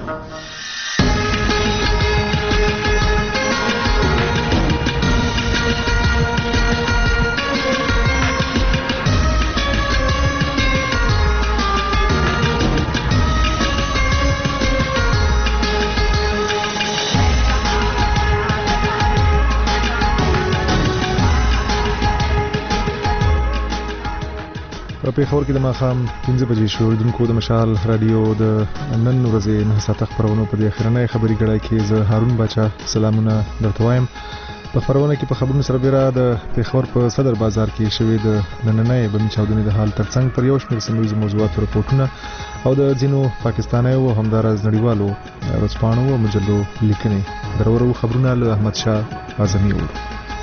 په پېښور کې د ماښام 5 بجې شو. اوریدونکو د مشال رادیو د نن ورځې 9 ساعته خبرونه په دې اخرنۍ خبري ګړۍ کې زه هارون باچا سلامونه درته وایم. په خبرونه کې په خبرونو سره بیره د پېښور په صدر بازار کې شوې د نننۍ بمي چاودنې د حال ترڅنګ پر یو شمېر سیمه موضوعاتو رپورټونه او د ځینو پاکستانیو او همدارز نړیوالو ورځپاڼو او مجلو لیکنې درورو خبرونه له احمد شاه اعظمي ورو.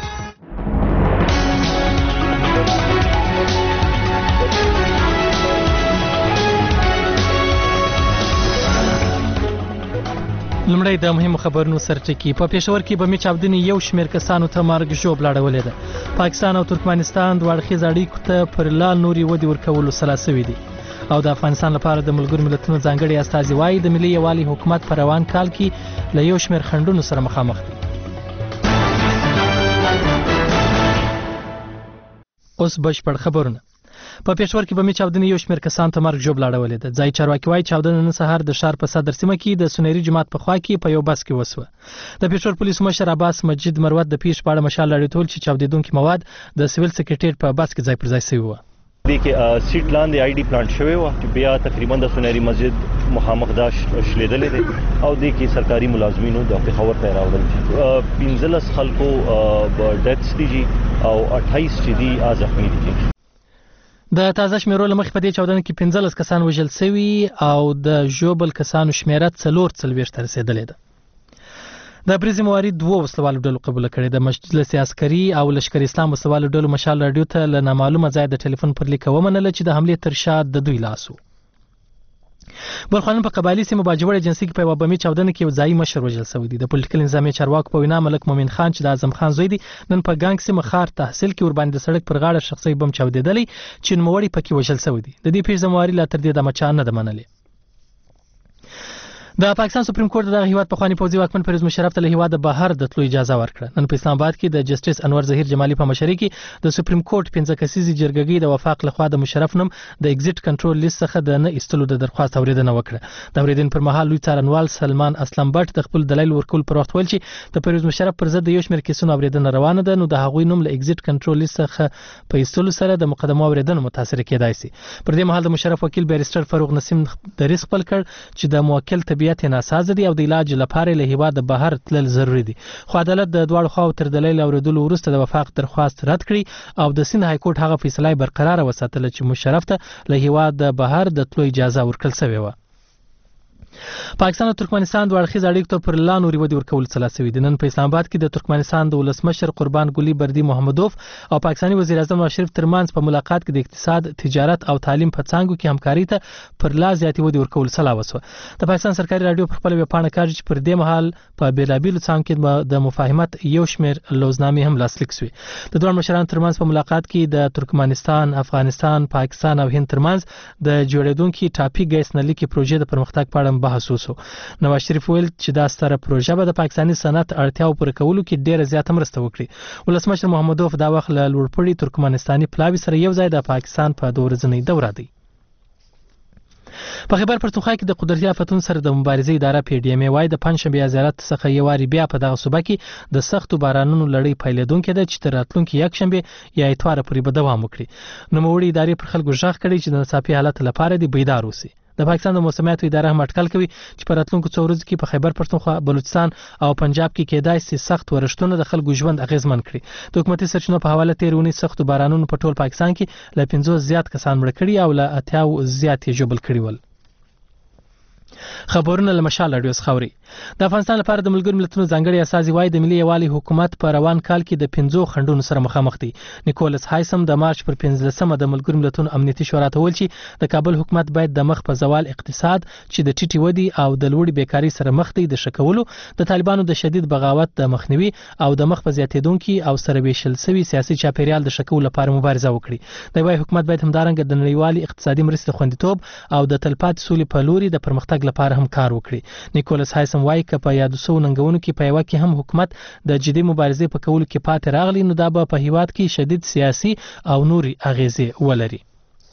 لمړی د مهمو خبرونو سرټکی. په پېښور کې بمي چاودنې یو شمېر کسانو ته مرګ ژوبل اړولې ده. پاکستان او ترکمنستان د اړخیز اړیکو ته پر لا نوري ودی ورکولو سلا سوي دي او د افغانستان لپاره د ملګرو ملتونو ځانګړي استازي وايي د ملي یوالي حکومت په روان کال کې له یو شمېر خنډونو سره مخامخ دي. اوس بشپړ خبرونه. په پېښور کې بمي چاودنې یو شمېر کسان ته مرګ ژوبل اړولې ده. ځای چارواکي وايي چاودنه نن سهار د ښار په صدر سیمه کې د سنیري جماعت په خوا کې په یو بس کې وسوه. د پېښور پولیسو مشر عباس مجید مروت د پیښې په اړه مشال راډیو چې چاودېدونکي مواد د سیویل سکرټریټ په بس کې ځای پر ځای شوي وو. دې کې سیټ لاندې آی ډي پلانټ شوی و چې بیا تقریبا د سنیري مسجد مخامخ دا شلیدلې دي او دې کې سرکاري ملازمینو د پېښور ته راوړل 15 خلکو ډیتھس دي او 28 چې دي زخمي دي. د تازه شمیرو لمخې په دې چاودنه کې 15 کسان وژل شوي او د ژوبل کسانو شمیره 44 ته رسیدلې ده. د بریزي موارد 2 وسلوالو ډلو قبول کړي. د مجلس عسکري او لشکر اسلام وسلوالو ډلو مشال راډیو ته له نامعلومه ځای د ټلیفون پر لیک ومنله چې د حمله تر شا د دوی لاسو. بلخانن په قبایلی سیمه باجوړ ایجنسی کې په بمي چاودنه کې ځای مشر وژل شوی دی. د پولیټیکل نظامي چارواکو په وینا ملک مومن خان چې د اعظم خان زوی دی نن په ګانګ سیمه خار تحصیل کې ور باندې د سړک پر غاړه شخصي بم چاودېدلی چې نوموړی پکې وژل شوی دی. د دې پیښې زمواري لا تر دې د مچا نه ده منلې. د پاکستان سپریم کورټ د هیواد په خواني پوزي واکمن پرویز مشرف ته له هیواد بهر د تلو اجازه ورکړه. نن په اسلام آباد کې د جسټیس انور ظهیر جمالي په مشرۍ کې د سپریم کورټ 15 کسیزي جرګې د وفاق لخوا د مشرف نوم د ایگزیټ کنټرول لیست څخه د نه ایستلو د درخواست اوریدنه وکړه. د اوریدنې پر مهال لوی څارنوال سلمان اسلم بټ د خپل دلایل ورکول پر وخت ویل چې د پرویز مشرف پر ضد د یو شمېر کیسونو اوریدنه روانه ده نو د هغوی نوم له ایگزیټ کنټرول لیست څخه په ایستلو سره د مقدمه اوریدنه متاثر کېدای شي. پر دې مهال د مشرف وکیل بیرستر فاروق نسیم دریس خپل کړ چې د موکل طبيعت ناسازه او د علاج لپاره له هیواد بهر تلل ضروری دي. خو عدالت د دواړو خواو تر دلیل اوریدلو وروسته د وفاق درخواست رد کړي او د سند های کورټ هغه فیصله برقرار وساتله چې مشرف ته له هیواد بهر د تلو اجازه ورکړل شوې و. پاکستان او ترکمنستان د اړخیز اړیکو ته پر لا نوري ودی ورکول سلا سوي دي. نن په اسلام آباد کې د ترکمنستان د ولسمشر قربان ګلی بردي محمدوف او پاکستاني وزیر اعظم نواز شریف ترمنځ په ملاقات کې د اقتصاد، تجارت او تعلیم په څانګو کې همکاري ته پر لا زیاتې ودی ورکول سلا وسوه. د پاکستان سرکاري رادیو په خپل ویبپاڼه کې چې پر دې مهال په بیلابیلو څانګو کې د مفاهمت یو شمېر لوزنامې هم لاسلیک شوې. د دوه مشرانو ترمنځ په ملاقات کې د ترکمنستان، افغانستان، پاکستان او هند ترمنځ د جوړېدونکو ټاپي ګیس نلیکي پروژې د پرمختګ په اړه بحث وشو. نواز شریف ویل چې دا ستره پروژه به د پاکستاني صنعت اړتیاو پوره کولو کې ډیره زیاته مرسته وکړي. ولسمشر محمدوف دا وخت له لوړپوړي ترکمنستاني پلاوي سره یو ځای د پاکستان په 2 ورځنۍ دوره دی. په خیبر پښتونخوا کې د قدرتي آفتونو سره د مبارزې اداره پی ډی ام ای وايي د پنځشنبه زیارت څخه یو واری بیا په دغه صوبه کې د سختو بارانونو لړۍ پیلېدونکې ده چې تر راتلونکي یکشنبه یا اتوار پورې به دوام وکړي. نوموړي ادارې پر خلکو غږ کړی چې د ناڅاپي حالت لپاره د بیدار اوسي. د پاکستان د موسمیاتو اداره هم اټکل کوي چې په راتلونکو څو ورځو کې په خیبر پښتونخوا، بلوچستان او پنجاب کې کېدای شي سخت ورښتونه د خلکو ژوند اغیزمن کړي. د حکومتي سرچینو په حواله تیرونی سختو بارانونو په ټول پاکستان کې له 50 زیات کسان مړ کړي او له 80 زیات یې ژوبل کړي ول. خبرونه له مشال راډیو څخه اوري. د افغانستان لپاره د ملګرو ملتونو ځانګړي استازي وايي د ملي یوالي حکومت په روان کال کې د 15 خنډونو سره مخامخ دي. نیکولس هایسم د مارچ پر 15مه د ملګرو ملتونو امنیتي شورا ته ویل چې د کابل حکومت باید د مخ په زوال اقتصاد چې د ټیټي ودی او د لوړې بیکاری سره مخ دی د شکولو، د طالبانو د شدید بغاوت د مخنیوي او د مخ په زیاتېدونکو او سره ویشل شوی سیاسي چاپیریال د شکولو لپاره مبارزه وکړي. د وای حکومت باید همدارنګه د نړیوالي اقتصادي مرستې خوندیتوب او د تلپاتې سولې په لوري د پرمختګ پرمختګ لپاره هم کار وکړي. نیکولس هایسم وایي که په یادو سوو ننګونو کې په یوه کې هم حکومت د جدي مبارزې په کولو کې پاتې راغلی نو دا به په هیواد کې شدید سیاسي او نوري اغیزې ولري.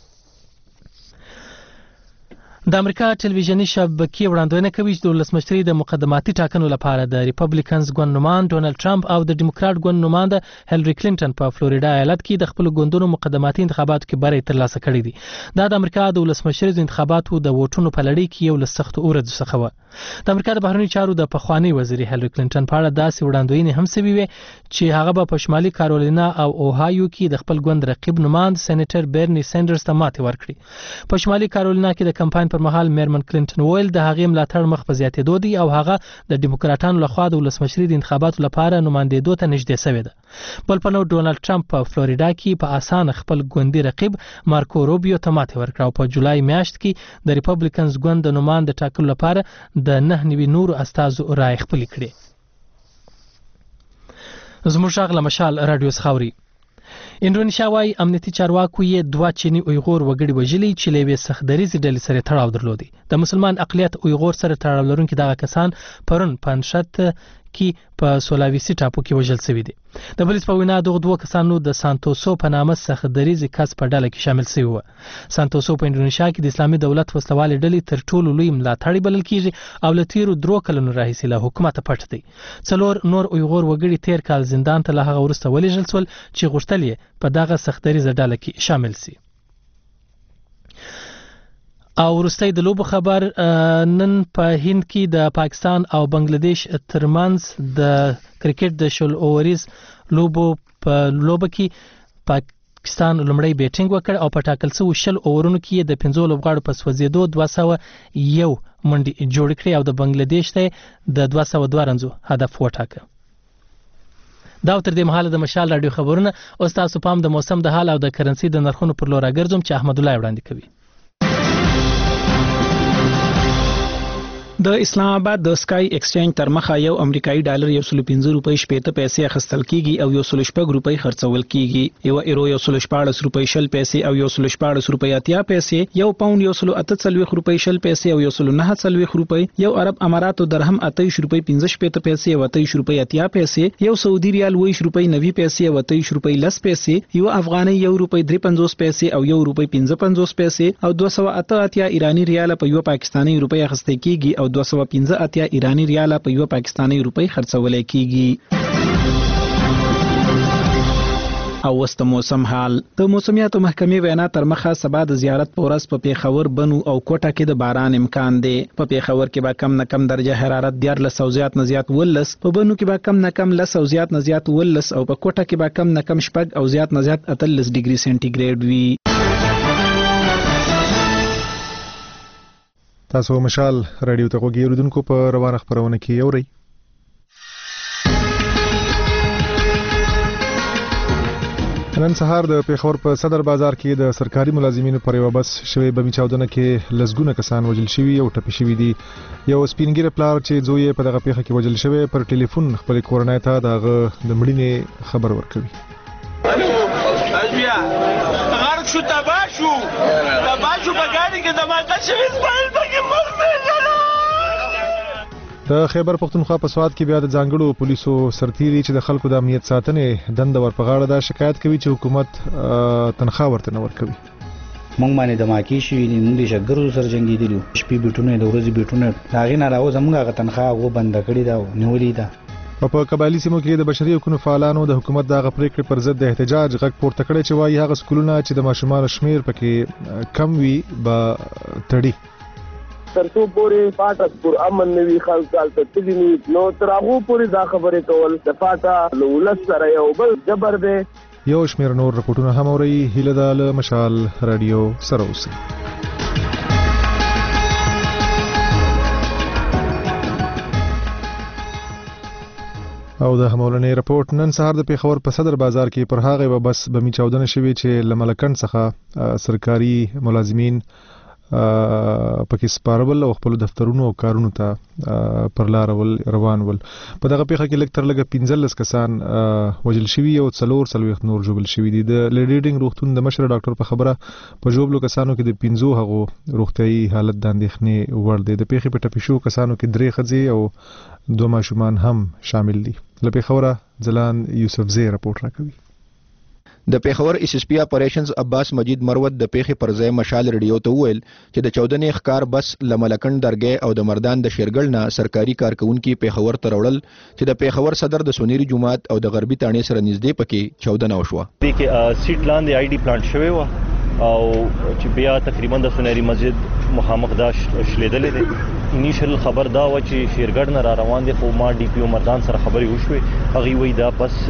د امریکا ټلویزیونی شبکې وړاندوینه کوي چې د ولسمشرۍ د مقدماتي ټاکنو لپاره د ریپبلیکنز ګوند نماینده ډونالد ټرمپ او د ډیموکرات ګوند نماینده هیلری کلینټن په فلوریدا ایالت کې د خپل ګوندونو مقدماتي انتخاباتو کې بری ترلاسه کړی دي. دا د امریکا د ولسمشرۍ انتخاباتو د ووټونو په لړۍ کې یو له سختو ورځو څخه و. د امریکا د بهرنیو چارو د پخوانی وزیر هیلری کلینټن په اړه داسې وړاندوینې هم شوې وې چې هغه به په شمالي کارولینا او اوهایو کې د خپل ګوند رقیب نماینده سېنیټر برني سینډرز ته ماتې ورکړي. په شمالي کارولینا کې د کمپاین پر مهال میرمن کلینټن ویل د هغې ملاتړ مخ په زیاتېدو دی او هغه د ډیموکراټانو لخوا د ولسمشرۍ د انتخاباتو لپاره نمایندېدو ته نږدې شوې ده. بل پلو ډونالد ټرمپ په فلوریدا کې په اسانه خپل ګوندي رقیب مارکو روبیو ته ماتې ورکړه او په جولای میاشت کې د ریپبلیکنز ګوند د نماینده ټاکلو لپاره د 9 نورو استازو رای خپل کړي. زموږ غږ له مشال رادیو څخه. انډونیشیا وايي امنیتي چارواکو یې 2 چینی اویغور وګړي وژلي چې له یوې سختدریزې ډلې سره تړاو درلودي. د مسلمان اقلیت اویغور سره تړاو لرونکي دغه کسان پرون په نشت کې په سولاویسي ټاپو کې وژل شوي دي. د پولیس په وینا دغه 2 کسانو د سانتوسو په نامه سختدریزې کس په ډله کې شامل شوي وو. سانتوسو په انډونیشیا کې د اسلامي دولت وسلوالې ډلې تر ټولو لوی ملاتړی بلل کیږي او له تیرو 3 کلونو راهیسې له حکومت پټ دی. 4 نور اویغور وګړي تیر کال زندان ته له هغه وروسته ولېږل شول چې غوښتل یې په دغه سختدریزه ډله کې شامل شي. او وروستی د لوبو خبر نن په هند کې د پاکستان او بنگلاديش ترمنځ د کرکټ د شل اووریز لوبو په لوبه کې پاکستان لومړی بیټینګ وکړ او په ټاکل شوو شل اوورونو کې د 15 لوبغاړو په سوځېدو 201 منډې جوړ کړې او د بنگلاديش ته د 202 رنزو هدف وټاکه. دا تر دې مهاله د مشال رادیو خبرونه او تاسو پام د موسم د حال او د کرنسي د نرخونو پر لور راګرځوم چې احمد الله وړاندې کوي. د اسلام آباد د سکای ایکسچینج تر مخه یو امریکایي ډالر 115 روپۍ 80 پیسې اخیستل کیږي او 116 روپۍ خرڅول کیږي. یو ایرو 114 روپۍ 60 پیسې او 114 روپۍ 80 پیسې. یو پاوند 148 روپۍ 60 پیسې او 149 روپۍ. یو عرب اماراتو درهم 28 روپۍ 15 پیسې او 28 روپۍ 80 پیسې. یو سعودي ریال 20 روپۍ 90 پیسې او 28 روپۍ 10 پیسې. یو افغاني 1 روپۍ 53 پیسې او 1 روپۍ 55 پیسې او 288 ایرانی ریال په یو پاکستاني روپۍ اخیستل کیږي او 215 ایرانی ریال په یو پاکستاني روپۍ خرڅول کیږي. او وست موسم حال د موسمیاتو محکمې وینا تر مخه سبا د زیارت په ورځ په پیښور بنو او کوټه کې د باران امکان دی. په پیښور کې به کم نه کم درجه حرارت 14 او زیات نه زیات 19، په بنو کې به کم نه کم 10 او زیات نه زیات 19 او په کوټه کې به کم نه کم 10 او زیات نه زیات 38 ډیګري سنټیګریډ وي. تاسو مشال رادیو ته وګورئ اوریدونکو په روانه خبرونه کې اورئ. نن سهار د پیښور په صدر بازار کې د سرکاري ملازمینو پر یو بس شوی بمی چاودنه کې لسګونه کسان وژل شوي او ټپي شوي دي. یو سپینګیره پلار چې زوی په دغه پیښه کې وژل شوی پر ټلیفون خپل کورنۍ ته دغه د مړینې خبر ورکوي. شو تباشو بګاډي کې دماغه شوی سپایل پکې مرمه. د خیبر پختونخوا په سواد کې بیا د ځانګړو پولیسو سرتیري چې د خلکو د امنیت ساتنې دنده ورپغاړه دا شکایت کوي چې حکومت تنخواه ورته نه ورکوي. مونږ باندې د ماکی شي مونږ د شګرو سره جنگیدلو شپې بیټونه د ورځې بیټونه هغه نه راو زموږ هغه تنخواه غو بند کړی دا نیولې ده. په قبایلی سیمو کې د بشري حقوقو فعالانو د حکومت د غپریکړې پر ضد د احتجاج غږ پورته کړی چې وايي هغه سکولونه چې د ماشومانو شمیر پکې کم وي به تړي. ترڅو پورې پاټه پر امن نوي خلک تل تللی نو تر هغه پورې دا خبره کول د پاټه لولس سره یو بل جبر دی. یو شمیر نور رپورټونه هم اوري. هیله ده له مشال رادیو سره اوسئ. او د همولنې رپورت نن سهار د پیښور په صدر بازار کې پر هغه بس بمی چاودنه شوی چې لملکن څخه سرکاري ملازمین پکې سپارول او خپل دفترونو او کارونو ته پر لار روان ول. په دغه پیښه کې لږ تر لږه 15 کسان وژل شوي او 4 نور ژوبل شوي دي. د لیډینګ روغتون د مشر ډاکټر په خبره په ژوبلو کسانو کې د 15 هغو روغتیايي حالت د اندېښنې وړ دی. د پیښې په ټپي شوو کسانو کې 3 ښځې او 2 ماشومان هم شامل دي. له پیښوره ځلان یوسفزی راپورټ راکوي. د پیښور اس اس پی اپریشنز عباس مجید مروت د پیښې پر ځای مشال ریډیو ته وویل چې د 14 ښکار بس لملکن درګې او د مردان د شیرګل نه سرکاري کارکونکو پیښور ته وړل چې د پیښور صدر د سونيري جماعت او د غربي تانې سره نږدې پکې 14 وشوه. دې کې سیټ لاندې آی ډي پلانټ شوی و او چې بیا تقریبا د سونيري مسجد مخامخ دا شلیدلې دي. انیشل خبر دا و چې شیرګل نه را روان دي خو ما ډي پی او مردان سره خبرې وشوي. هغه وی دا بس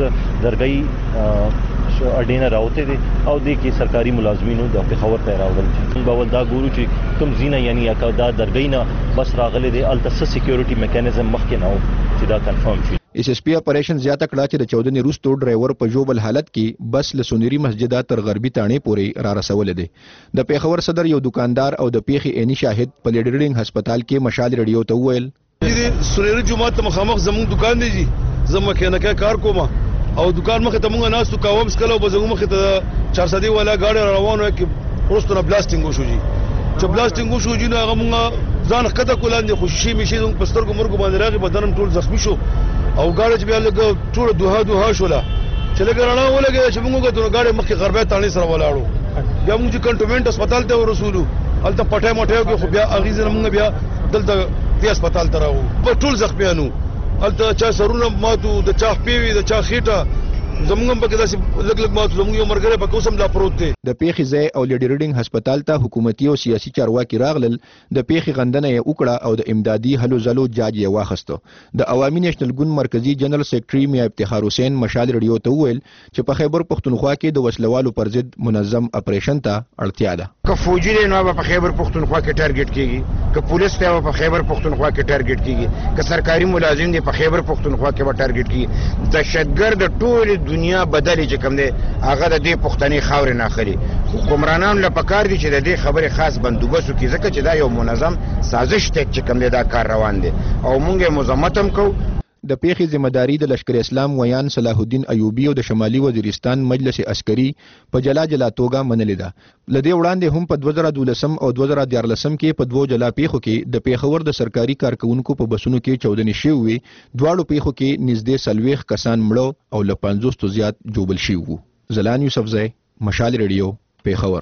درګي اډینه راوته دي او د کې سرکاري ملازمینو د پیښور ته راوړل چې باول دا ګورو چې کوم زینه یعنی یا دا درګینه بس راغلي دي الته سکیورټي میکانیزم مخکې نه و چې دا کنفرم شي. اس اس پی اپریشن زیاته کړه چې د 14 روستو ډرایور په جوبل حالت کې بس له سونيري مسجد تر غربي تانې پورې را رسول دي. د پیښور صدر یو دکاندار او د پیښې عیني شاهد په لیډرینګ هسپتال کې مشال ریډیو ته وویل چې سونيري جماعت مخامخ زموږ دکان دی زه مکانیکا کار کوم او دکان مخه ته مونږ ناس تو کوم سکلو بزنګ مخه ته 400 والا گاډي روانه کې ورستونه بلاستینګ وشو جی چې بلاستینګ وشو جی نو هغه مونږ ځان خطه کولاندې خوشي میشي پسترګو مرګ باندې راغي بدنم ټول زخمی شو او گاډي بیا لګ ټول دوها شولا چې لګ رڼا ولګي چې مونږ ته گاډي مخه غربه تانې سره ولاړو بیا موږ کنټونمنت هسپتال ته ورسولو الته پټه موټه کې خو بیا اغیزه مونږ بیا دلته په هسپتال ته راو په ټول زخمیانو الته چا سرونه ماتو د چا پیوي د چا خېټه زمونږ په کې داسې لګ ماتو زمونږ یو مرګره په کوسم لا پروت دی. د پیښې ځای او لیډرینګ هسپتال ته حکومتي او سیاسي چارواکي راغلل. د پیښې غندنه یې وکړه او د امدادي هلو ځلو جاج یې واخیسته. د عوامي نېشنل ګوند مرکزی جنرال سیکریټري میا افتخار حسین مشال ریډیو ته وویل چې په خیبر پښتونخوا کې د وسلوالو پر ضد منظم اپریشن ته اړتیا ده. که فوجي دی نو په خیبر پښتونخوا کې ټارګټ کیږي، که پولیس دی په خیبر پښتونخوا کې ټارګټ کیږي، که سرکاري ملازم دی په خیبر پښتونخوا کې به ټارګټ کیږي. دهشتګرد د ټول دنیا بدلی چې کوم دی هغه د دې پښتني خاورې نه اخلي. حکمرانان له پکار دي چې د دې خبرې خاص بندوبست وکړي ځکه چې دا یو منظم سازش دی چې کوم دی دا کار روان دی او موږ یې مذمت هم کوو. د پیښې ذمہداري د لشکر اسلام ویان صلاح الدین ایوبی او د شمالي وزیرستان مجلس عسکري په جلا توګه منلې ده. لدې وړاندې هم په 2012 او 2014 کې په 2 جلا پیښو کې د پیښور د سرکاري کارکونکو په بسونو کې 14 شوي، دواړو پیښو کې نږدې 40 کسان مړه او له 50 زیات جوبل شوي. زلان یوسفزی، مشال ریډیو، پیښور.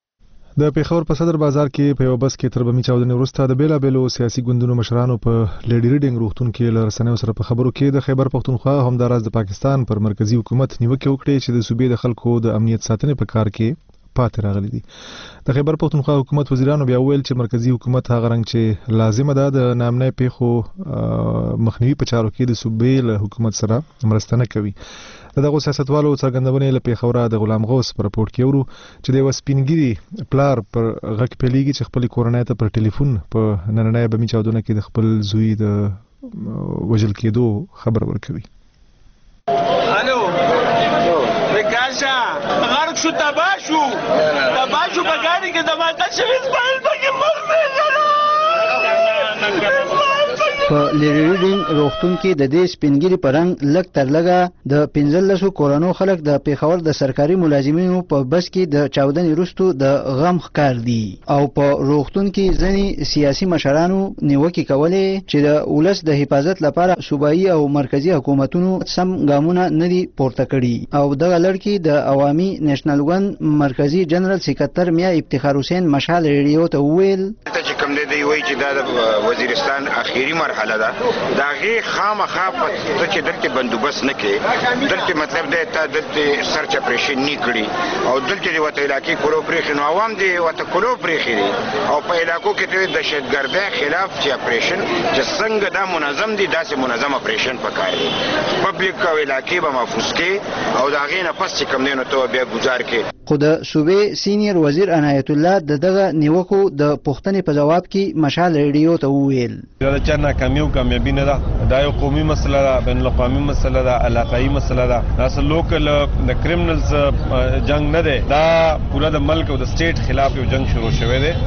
د پیښور په صدر بازار کې په یو بس کې تر بمی چاودنې وروسته د بیلابیلو سیاسي ګوندونو مشرانو په لیډرینګ روغتون کې له رسنیو سره په خبرو کې د خیبر پښتونخوا همداراز د پاکستان پر مرکزی حکومت نیوکه وکړې چې د صوبې د خلکو د امنیت ساتنې په کار کې پاتې راغلي دي. د خیبر پښتونخوا حکومت وزیرانو بیا ویل چې مرکزی حکومت هغه رنګ چې لازمه ده د نامنۍ پیښو مخنیوي په چارو کې د صوبې له حکومت سره مرسته نه کوي. دغه سیاستوالو څرګندونې له پیښوره د غلام غوث پر راپورټ کې ورو چې د وسپینګری پلار پر غږ پیلېږي چې خپل کورنۍ ته پر ټلیفون په نننۍ بمی چاودنه کې د خپل زوی د وژل کېدو خبر ورکوي. الو وکاشا غرق شو تباشو په ګاډي کې دماغه شوی سپایل پکې مرمه په لیډرینګ روغتون کې د دې سپینګری پرنګ لک تر لګه د 15 کورونو خلک د پیښور د سرکاري ملازمینو په بس کې د چاودنې وروسته د غم ښکار دي او په روغتون کې ځینې سیاسي مشرانو نیوکې کولې چې د ولس د حفاظت لپاره صوبایي او مرکزی حکومتونو سم ګامونه نه دي پورته کړي او دغه لړ د عوامي نېشنل ګوند مرکزی جنرال سکرټر میا افتخار حسین مشال ریډیو ته وویل چې کوم دی وایي چې دا د وزیرستان اخیری مرحله ده دا غي خامخا په چې دلته بندوبست نه کوي دلته مطلب دی ته دلته سرچ اپریشن نه کړي او دلته دی وته علاقې کولو پرېخي نو عوام دی وته کولو پرېخي او په علاقو کې د دهشتګردۍ خلاف چې اپریشن چې څنګه دا منظم دي داسې منظم اپریشن پکار دی پبلک او علاقې به محفوظ کړي او دا غي نه پس چې کوم دی نو ته بیا گزار کړي. خو د صوبې سینیر وزیر عنایت الله دغه نیوکو د پښتنې په جواب کې مشال ریډیو ته وویل دا چې ناکامي او کامیابی نه ده دا یو قومي مسله ده بین الاقوامي مسله ده علاقايي مسله ده دا اصل لوکل د کریمنلز جنگ نه ده دا پورا د ملک او د سټیټ خلاف یو جنگ شروع شوی دی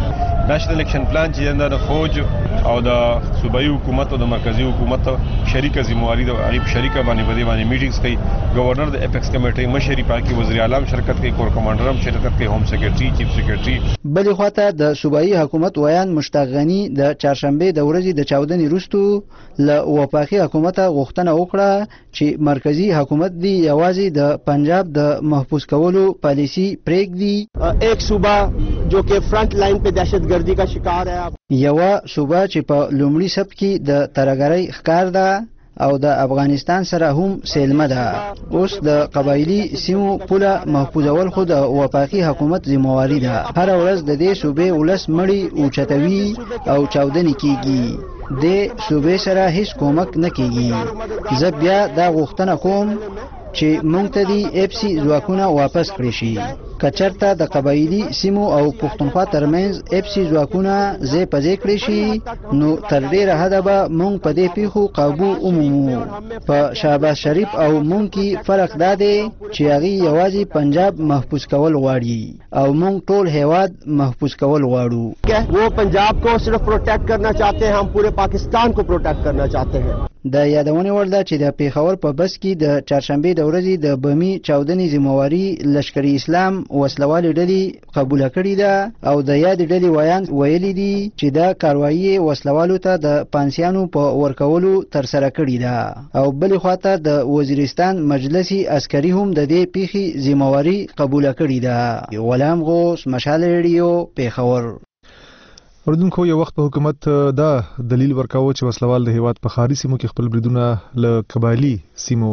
نېشنل اکشن پلان چې د فوج او د صوبایي حکومت او د مرکزی حکومت شریکه ذمہواری د غریب شریکه باندې میټینګز کوي گورنر د اپیکس کمیټې مشري پاکي وزیر اعظم شرکت کوي کور کمانډر هم شرکت کوي ہوم سیکریټري چیف سیکریټري بل خواته د صوبایي حکومت ویان مشتاق غنی د چهارشنبه د ورځې د 14 وروسته ل وفاقي حکومت غوښتنه وکړه چې مرکزی حکومت دی یوازې د پنجاب د محفوظ کولو پالیسی پریږدي ایک صوبہ جو کہ فرنٹ لائن پہ دہشت گردی کا شکار ہے یو صوبہ چې په لومړي سب کې د ترګرۍ ښکار ده او د افغانستان سره هم سیلمه ده. اوس د قبایلی سیمو پوله محفوظول خو د وفاقي حکومت ذمہواری ده. هر ورځ د دې صوبې ولس مړی اوچتوي او چاودنې کیږي. د صوبې سره هیڅ کومک نه کیږي. زه بیا دا غوښتنه کوم چې مونږ ته دی اف سی ځواکونه واپس کړی شي. کچرته د قبایلی سیمو او پښتونخوا ترمنځ اف سی ځواکونه ځای په ځای کړی شي نو تر ډیره حده به مونږ په دې پیښو قابو ومومو. په شهباز شریف او مونږ کې فرق دا دی چې هغه یوازې پنجاب محفوظ کول غواړي او مونږ ټول هیواد محفوظ کول غواړو. وہ پنجاب کو صرف پروٹیکٹ کرنا چاہتے ہیں, ہم پورے پاکستان کو پروٹیکٹ کرنا چاہتے ہیں. د یادونې وړ ده چې د پیښور په بس کې د چهارشنبه د ورځې د بمي چاودنې ذمہواری لشکري اسلام وسلوالې ډلې قبول کړې ده او د یاد ډلې ویان ویلي دي چې دا کاروایی وسلوالو ته د پانسیانو په ورکولو تر سره کړې ده او بل خواته د وزیرستان مجلسي عسکري هم د دې پیښې ذمہواری قبول کړې ده. غلام غوث مشال ریډیو پیښور. اردوونکو یو وخت په حکومت دا دلیل ورکاوه چې وسلوال د هیواد په خاري سیمو کې خپل بریدونه له قبایلی سیمو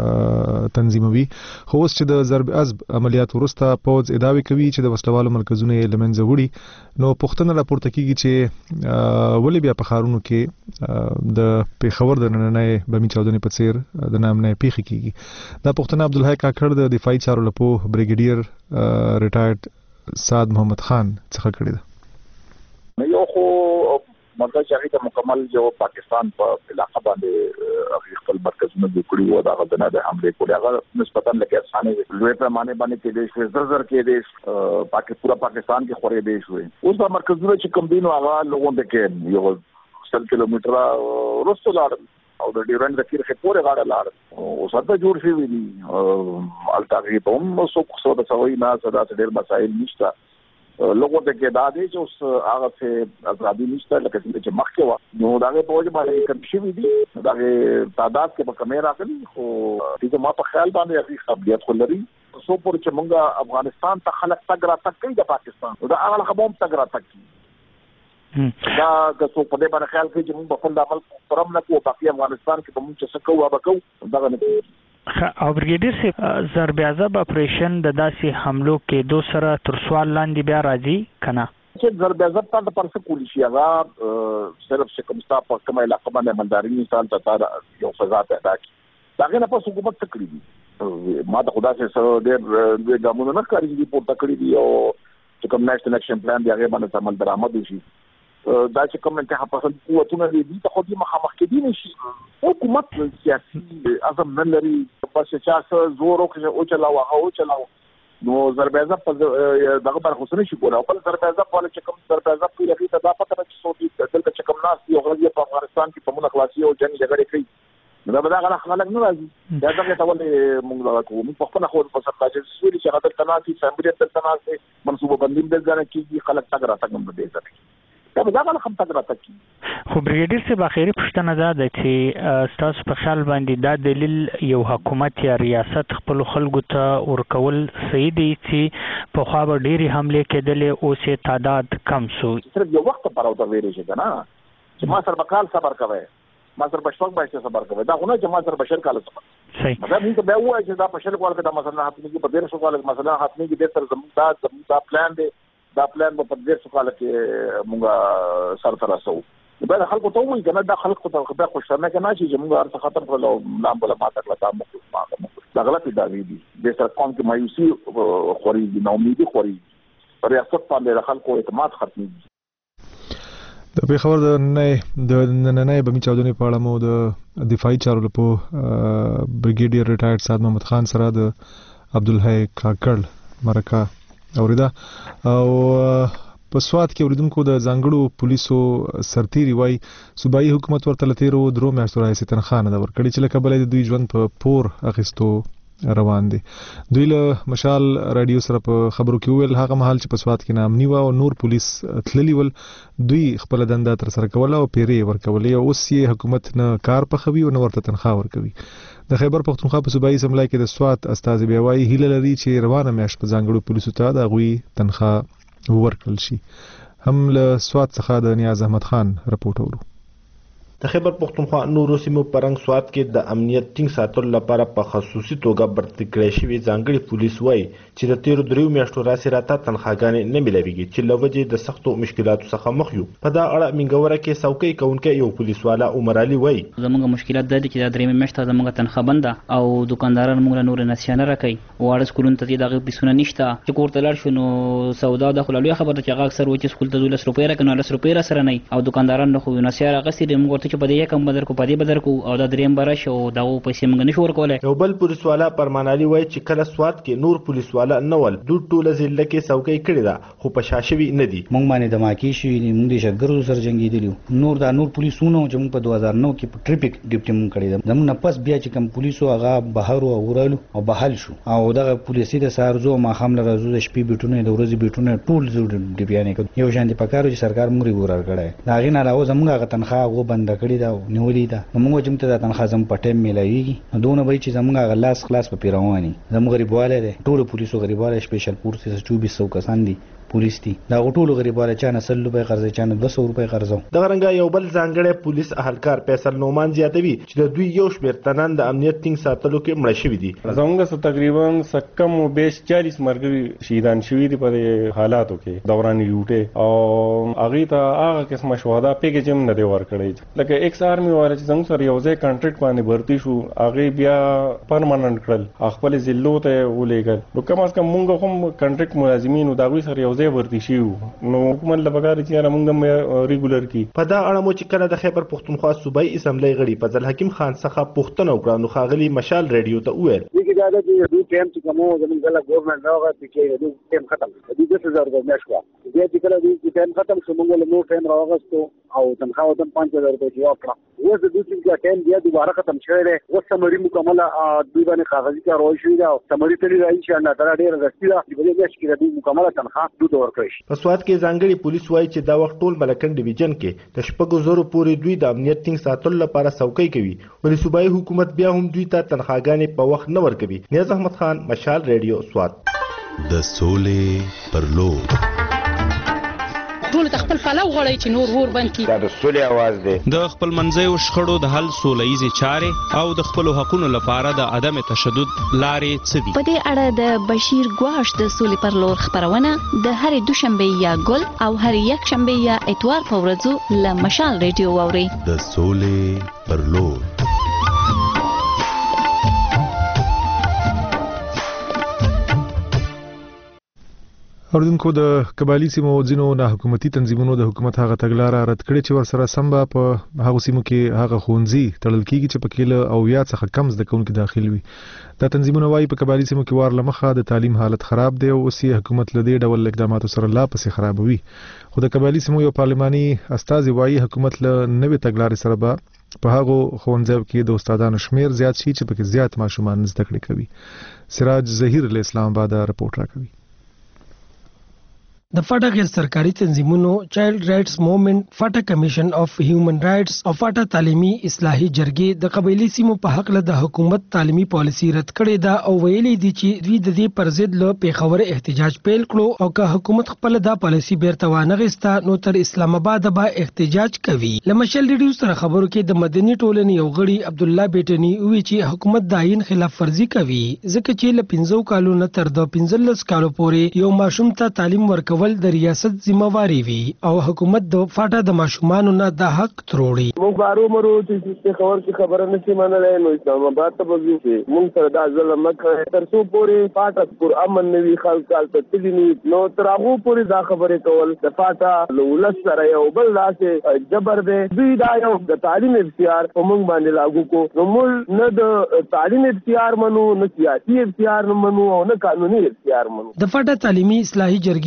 تنظیموي, خو اوس چې د ضرب عزب عملیات وروسته پوځ ادعاوې کوي چې د وسلوالو مرکزونه یې له منځه وړي. نو پوښتنه راپورته کیږي چې ولې بیا په ښارونو کې د پیښور د نننۍ بمي چاودنې په څیر د نامنۍ پیښې کیږي. دا پوښتنه عبدالحی کاکړ د دفاعي چارو لپو بریګیډیر ریټایرډ سعد محمد خان څخه کړې ده. یو خو مطلب چې هغه د مکمل جو پاکستان په علاقه باندې خپل مرکزونه جوړ کړي وو دا غوښنه د حمله کولې هغه نسبتاً لکه اسانه لوی پیمانه باندې کې د زر کې د پورا پاکستان کې خوري دی شوې. اوس د مرکزونه چې کوم دین هغه لوګون د کې یو 100 کیلومتر ورسته لاړ او د ډیورنډ د کیرخه پورې غاړه لاړ او ساده جوړ شي ویلي الټاغي په هم څو د سوي نه صدا ډېر مسائل نشته. لوگوں ته کې دا دی چې اوس هغه څه ازادي نشته لکه چې مخکې و نو دا په وجه باندې کم شي دي دا تعداد کې په کمې راغلي خو دغه ما په خیال باندې هغه قابلیت خلري سو پر چې موږ افغانستان ته خلک تګ را تک کوي د پاکستان دا هغه خبرم تګ را تک دا که څو په دې باندې خیال کوي چې موږ په خپل عمل پرم نه کوو باقي افغانستان کې به موږ څه کوو به کوو دا نه او بریګیډیر سے ضرب عزب اپریشن د داسې حملو کې دو سره تر سوال لاندې بیا راځي کنه چې ضرب عزب ته پر څه کولی شي هغه صرف چې کوم ستاسو په کومه علاقه باندې مالداري مثال ته یو فضا پیدا کی داغه نه په حکومت څه کړی دي ما ته خدا سره ډېر ګامونه نه کاری دي پورته کړی دي او چې کوم نېشنل اکشن پلان دی هغه باندې عمل درآمد وشي دا چې کوم انتها پسند قوتونه دي ته خو دې مخامخ کې دي نشي حکومت سیاسي اعظم نه لري بس چې څه زور او چلاو نو ضرب عزب دغه بر خصوصي شي کوله او په ضرب عزب باندې چې کوم ضرب عزب کوي هغه دا پته چې څو دي دلته چې کوم ناس یو غږی په افغانستان کې په مونږ خلاصي او جنگ جګړه کوي دا به دا غلط خلک نه راځي دا څنګه ته ولې مونږ دا کوو موږ په خپل خو په سر راځي سوري چې هغه تناسي سمبریت تناسي منصوبه بندیم د ځنه کیږي خلک تګ را تګ نه دی ځکه دا به دا غلط خم تګ را تګ کی خو بریګیډیر سے باخیری پښتنه ده چې تاسو په خیال باندې دا دلیل یو حکومت یا ریاست خپل خلکو ته ورکول صحیح دی چې په خوا به ډېری حمله کېدلې او سه تعداد کم شو صرف یو وخت پر اوته ویری شي کنه چې ما سر بکال صبر کوي ما سر بشوق باندې صبر کوي دا غونه چې ما سر بشر کال صبر صحیح دا موږ به وایو چې دا بشر کول کې دا مثلا حتمي کې په ډېر شو کال مثلا حتمي کې د تر زموږ دا پلان دی دا پلان په ډېر شو کال کې موږ سر تر راسو دا خلکو ته وایي کنه دا خلکو ته خبره خوشاله کنه چې موږ ارڅ ختم کړو لام بوله ماته کړه تا موږ دا غلط دی د سر قوم کې مایوسی خوري دي نو امیدي خوري ریاست باندې خلکو اعتماد ختمي د پیښور د نننۍ بمي چاودنې په اړه مو د دفاعي چارو لپاره بریګیډیر ریټایرډ سعد محمد خان سره د عبدالحی کاکړ مرکه اوریدا او په سواد کې اوریدونکو د ځانګړو پولیسو سرتیری وای صوبایي حکومت ورته لتیرو درو میاشتو راځي تنخواه نه ورکړي چې لکه بلې د دوی ژوند په پور اخیستو روان دي. دوی له مشال رادیو سره په خبرو کې ویل هغه مهال چې په سواد کې نامنی و او نور پولیس تللی ول دوی خپل دنده تر سره کوله او پیری ورکولې او اوس یې حکومت نه کار پخوي او نه ورته تنخواه ورکوي. د خیبر پختونخوا په صوبایي اسمبلی کې د سواد استاذ بیوای هیله لري چې روانه میاشت په ځانګړو پولیسو ته د غوي تنخواه ورکړل شي. هم له سواد څخه د نیاز احمد خان رپورټ اورو. د خیبر پختونخوا نورو سیمو پرنګ سواد کې د امنیت ټینګ ساتلو لپاره په خصوصي توګه برتي کړی شوی ځانګړي پولیس وایي چې د تیرو دریو میاشتو راسي راته تنخواګانې نه ملويږي چې لوجې د سختو مشکلاتو څخه مخ یو. په دا اړه منګوره کې څوکۍ کوونکی یو پولیس والا عمر علي وایي زموږ مشکلات د دې چې د درې میاشتو زموږ تنخواه بنده او دکانداران موږ نور نسیانه راکړي واړه سکولونو ته دغه پیسونه نشته چې کوړه لاړ شو نو سودا د خلالو خبره چې هغه اکثر وچ سکول ته 200 روپیا راکنه 200 روپیا سره نه او دکانداران نو خو نسیاره غسي موږ ورته چې په دې کم بدر په دې بدر کو او د دریم برش او دغه پیسې موږ نشو ورکولای. یو بل پولیس والا پرمان علي وایي چې کله سواد کې نور پولیس والا نول دوه ټوله ضلع کې څوکۍ کړی دا خو په شاشوي نه دي. مونږ باندې د ماکی شي مونږ د شګرو سره جنگیدلو نور پولیسونو چې مونږ په 2009 کې په ټریفیک ډیپټي مونږ کړی دا زموږ نه پس بیا چې کوم پولیسو هغه بهر او ورالو او بحال شو او دغه پولیسي د سارزو ما خامل راځو د شپې بیټونه د ورځې بیټونه ټول زو ډیپیانه کوي یو شان دي پکارو چې سرکار مونږ ورار کړی دا غي نه راو زموږ هغه تنخواه غو بند کړی دا نیولې دا موږ چې ته د تنخواه زم پټه ملایوي دونه به چې زموږ غلاس خلاص په پیروانی زموږ غریبواله دي ټول پولیسو غریبواله سپیشل فورسز 2400 کسان دي پولیس دي دا ټول غریبواله چا نه 100 روپے قرض چا نه 200 روپے قرض د غرنګ یو بل ځانګړی پولیس اهلکار فیصل نومان زیاتوي چې د دوی یو شمېر تنان د امنیت ټینګ ساتلو کې مړ شوي دي. زموږ تقریبا سکم او 40 مرګري شهیدان شوي دي په حالاتو کې دوران ډیوټي او هغه ته هغه قسمه شهدا پیکیج هم نه دی ورکړی لکه ایکس آرمي واره چې څنګه سره یو ځای کانټریکټ باندې ورتي شو هغه بیا پرمننت کړل خپل ضلعو ته ولېګل نو کم از کم مونږ هم کانټریکټ ملازمین او داوی سره یو ځای ورتي شو نو حکومت لپاره چې موږ ریګولر کی. په دا اړه مو چې کله د خیبر پختونخوا صوبایي اسمبلی غړي فضل حکیم خان څخه پوښتنه وکړه نو خاغلی مشال رادیو ته وویل چې دا د دوی ټیم چې کومو زموږ د ګورنمنت راغی چې دوی ټیم ختم دي د 1000 روپیا شو بیا چې کله دوی ټیم ختم شو موږ له نو ټیم راغستو او تنخواه هم 5000 روپیا ورکړه اوس د دوی چې ټیم بیا دوباره ختم شوی دی اوس سمري مکمل دوی باندې کاغذي کاروي شوی دا سمري تللی راځي چې الله تعالی ډیر رسیدا چې بلې میاشت کې دوی مکمل تنخواه دوی ورکړي. په سواد کې ځانګړي پولیس وایي چې دا وخت ټول ملکن ډیویژن کې د شپږو زرو پورې دوی د امنیت ټینګ ساتلو لپاره څوکۍ کوي ولې صوبایي حکومت بیا هم دوی ته تنخواګانې په وخت نه ورکوي. نیاز احمد خان مشال رادیو سواد. د سولې پر لور ټول خپل پلو غړی چې نور ور بند کی دا د سولې आवाज دی د خپل منځي شخړو د حل سولهیزي چارې او د خپل حقوقو لپاره د عدم تشدد لارې څه دي. په دې اړه د بشیر ګواش د سولې پر لور خبرونه د هرې دوشنبه یا ګل او هرې یک شنبه یا اتوار په ورځو له مشال رادیو اوري. د سولې پر لور اوردونکو د قبایلی سیمو ځینو نه حکومتي تنظیمونو د حکومت هغه تګلارې رد کړې چې ورسره سم به په هغه سیمو کې هغه خونځي تړل کیږي چې پکې له او یا څخه کم زده کوونکي داخل وي. دا تنظیمونه وايي په قبایلی سیمو کې وار لمخه د تعلیم حالت خراب دی او اوس یې حکومت له دې ډول اقداماتو سره لا پسې خرابوي. خو د قبایلی سیمو یو پارلماني استازي وايي حکومت له نوې تګلارې سره به په هغه ښوونځیو کې د استادانو شمیر زیات شي چې پکې زیات ماشومان زده کړې کوي. سراج ظهیر له اسلام آباد رپورټ راکوي. د فاټا غیر سرکاري تنظیمونو چایلډ رائټس موومېنټ فاټا کمیشن اف هیومن رائټس او فاټا تعلیمي اصلاحي جرګې د قبایلی سیمو په حق له د حکومت تعلیمي پالیسي رد کړې ده او ویلي دي چې دوی د دې پر ضد له پیښور احتجاج پیل کړو او که حکومت خپل دا پالیسي بیرته وانغستا نو تر اسلام آباد به احتجاج کوي. لمشل ریډیو سره خبرو کې د مدني ټولنې یو غړي عبد الله بیٹنی وی چې حکومت د عین خلاف ورزي کوي ځکه چې له 15 کالو نه تر د 15 کالو پورې یو ماشوم ته تعلیم ورکول د ریاست ذمہواری وی او حکومت د فاټا د ماشومانو نه د حق تروړي. موږ بارو مرو چې خبر کی خبره نشي منلای نو اسلام آباد ته وځو چې موږ سره د ظلم مکه تر څو پورې فاټا پر امن نوي خلک کالته تللی نو تر هغه پورې دا خبره کول د فاټا لولس سره یو بل لاسه جبر دی دوی دا یو د تعلیم اختیار په موږ باندې لاګو کو نو موږ نه د تعلیم اختیار منو نه سیاسي اختیار منو او نه قانوني اختیار منو. د فاټا تعلیمي اصلاحي جرګې صدر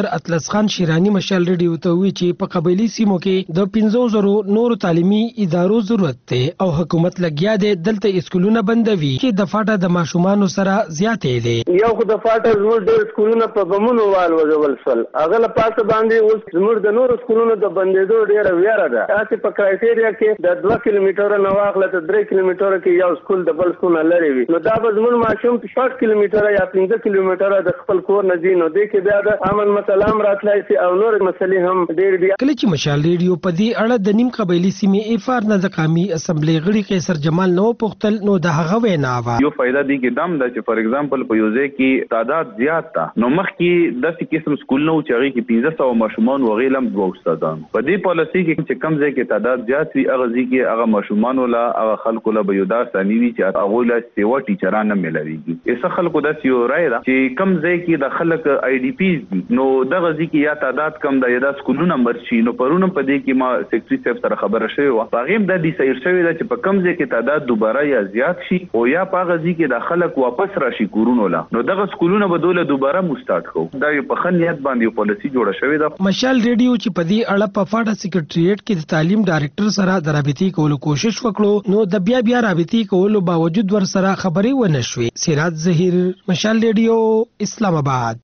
ډاکټر اطلس خان شیرانی مشال ریډیو ته وی چې په قبایلی سیمو کې د 1500 نور تعلیمي ادارو ضرورت ته او حکومت لګیا دی دلته اسکولونه بندوي چې د فاټا د ماشومان سره زیاتې دي یو خو د فاټا زموږ د اسکولونو په بمونو وال وځول شول هغه له پاسه باندې اوس زموږ د نور اسکولونو د بندېدو ډیره ویره ده تاسو په کرایټیریا کې د 2 کیلومتره نه واخله ته 3 کیلومتره کې یو اسکول د بل اسکول نه لري وي نو دا به زموږ ماشوم په 4 کیلومتره یا 15 کیلومتره د خپل کور نه ځي نو د کې بیا د امن مسلام راتلای شي او نور مسلې هم ډېر دي کله چې مشال ریډیو په دې اړه د نیم قبایلی سیمې افار نه د قومي اسمبلی غړي قیصر جمال نو پختل نو د هغه وینا وا یو فائدہ دی کې دم د چې فار ایگزامپل په یوځای کې تعداد زیات تا نو مخکې د څه قسم سکول نو چې هغه کې 1500 ماشومان وغیلم دوه استادان په دې پالیسي کې چې کم ځای کې تعداد زیات وي هغه ځای کې هغه ماشومان ولا هغه خلکو له بيودا ثانوي چې هغه له سیوا ټیچران نه ملويږي ایسه خلکو د سیو رائے دا چې کم ځای کې د خلک آی ډی پی نو دغه ځای کې یا تعداد کم د یدا سکولونو مرشي نو پرونه په دې کې ما سیکریټری صاحب سره خبره شوی و هغه د دې سیر شوی دا چې په کم ځای کې تعداد دوباره یا زیات شي او یا په هغه ځای کې د خلک واپس راشي کورونو لا نو دغه سکولونه به دوله دوباره مستارټ کو دا په خنیت باندې پالیسي جوړه شوې ده مشال ریډیو چې په دې اړه په فاټا سیکریټریټ کې د تعلیم ډایریکټر سره د رابطې کولو کوشش وکړو نو د بیا رابطې کولو باوجود ور سره خبرې ونه شوې سراج ظهیر مشال ریډیو اسلام آباد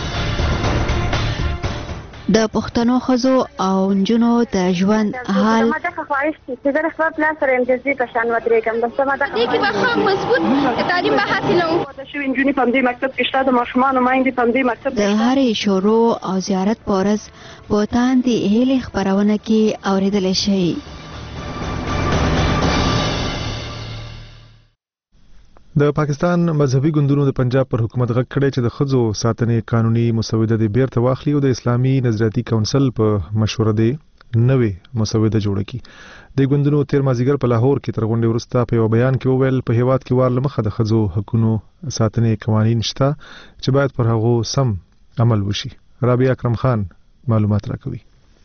د پښتنو ښځو او نجونو د ژوند حال ما ته خواهش چې د خپل پلان سره امتیازي په شان ودرې کوم د سمه د کې به مضبوط تعلیم به حاصلوم د شوی انجونی په دې مکتب کې شته د ماشومان مایندې په دې مکتب د هرې شروع او زیارت پورز په تاندې هلي خبرونه کې اوریدل شي د پاکستان مذهبي ګوندونو د پنجاب پر حکومت غږ کړی چې د ښځو ساتنې قانوني مسوده د بیرته واخلي او د اسلامي نظریاتي کونسل په مشوره دی نوې مسوده جوړه کړي د ګوندونو تیر مازیګر په لاهور کې تر غونډې وروسته په یو بیان کې وویل په هیواد کې وار لمخه د ښځو حقوقو ساتنې قوانین شته چې باید پر هغو سم عمل وشي رابعه اکرم خان معلومات راکوي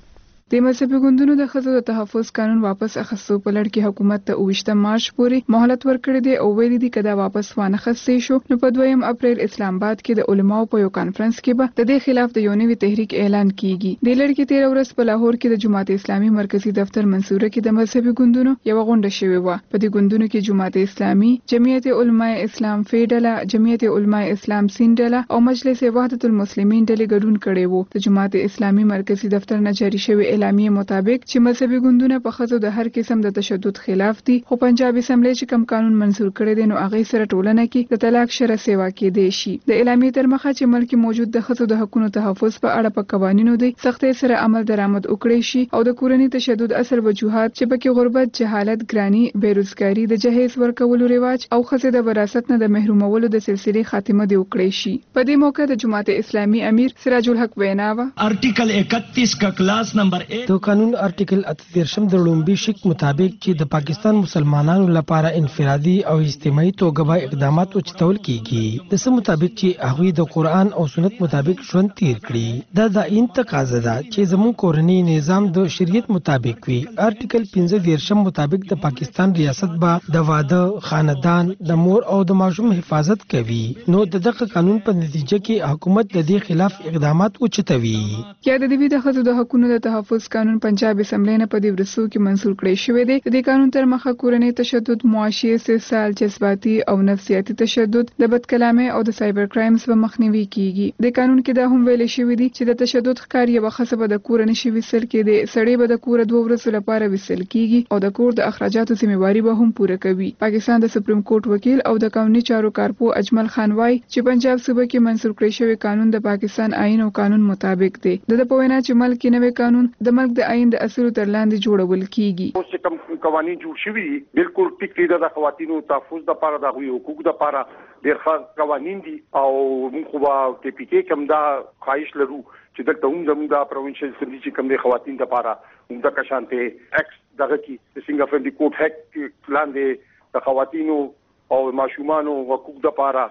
د مذهبي ګوندونو د ښځو د تحفظ قانون واپس اخیستو په لړ کې حکومت ته 28 مارچ پورې مهلت ورکړی دی او ویلي دي کدا واپس وانه خستې شو نو په 2 اپریل اسلام آباد کې د علماو په یو کانفرنس کې به د دې خلاف د یو نوي تحریک اعلان کیږي د لړ کې 13 ورځ په لاهور کې د جماعت اسلامي مرکزی دفتر منصوره کې د مذهبي ګوندونو یو غونډه شوې و په دې ګوندونو کې جماعت اسلامي جمعیت علماء اسلام فیډلا جمعیت علماء اسلام سیندلا او مجلس وحدت المسلمین ډلې ګډون کړي وو د جماعت اسلامي مرکزی دفتر نه جاری شوی اعلامیه مطابق چې مذهبي ګوندونه په ښځو د هر قسم د تشدد خلاف دي خو پنجاب اسمبلی چې کوم قانون منزور کړی دی نو هغه سره ټولنه کې د طلاق شرع سیوا کې دی شي د اعلامیه تر مخه چې ملک موجود د ښځو د حقوقو تحفظ په اړه په قوانینو دی سختۍ سره عمل درآمد وکړي شي او د کورنۍ تشدد اصل وجوهات چې پکې غربت جهالت ګرانی بیروزګاری د جهیز ورکولو رواج او ښځې د وراثت نه د محرومولو د سلسله خاتمه دی وکړي شي په دې موقع د جماعت اسلامي امیر سراج الحق وینا و آرټیکل 31 کا کلاس نمبر 1 د قانون آرټیکل 38 د لومبي شک مطابق چې د پاکستان مسلمانانو لپاره انفرادي او اجتماعي توګه به اقدامات اوچتول کیږي د سم مطابق چې هغه د قران او سنت مطابق ژوند تیر کړي دا د انتقاضه ده چې زموږ کورنۍ نظام د شریعت مطابق وي آرټیکل 15 مطابق د پاکستان ریاست به د واده خاندان د مور او د ماشوم حفاظت کوي نو دغه قانون په نتیجه کې حکومت د دې خلاف اقدامات اوچتوي یا د دې د خځو د حقوقو د تحفظ قانون پنجاب اسمبلی نه په دې ورسو کې منسوخ کړی شوی دی د قانون تر مخه کورنۍ تشدد معاشي استحصال جذباتي او نفسیاتي تشدد د بدکلامۍ او د سایبر کرایمز په مخنیوي کیږي د قانون کې دا هم ویل شوی دی چې د تشدد ښکار یو خصبه د کور نشي وسل کې د سړی به د کور 2 ورځې لپاره وسل کیږي او د کور د اخراجاتو ذمہواری به هم پوره کوي پاکستان د سپریم کورټ وکیل او د قانوني چارو کارپو اجمل خان وای چې پنجاب صوبه کې منسوخ کړی شوی قانون د پاکستان آئین او قانون مطابق دی د پوینا چې ملک کې نوې قانون د ملک د آئین د اصولو تر لاندې جوړول کیږي اوس کوم قوانين جوړ شوي بالکل ټیک دي د خواتینو تحفظ د لپاره د حقوق د لپاره ډېر خاص قوانين دي او موږ خو کې پی کې کوم دا خواهش لرو چې دلته هم زموږ د پروینشل اسمبلی چې کوم د خواتین لپاره هم د کشانته ایکس دغه کې د سنگاپور دی کوټ هک لاندې د خواتینو او ماشومانو حقوق د لپاره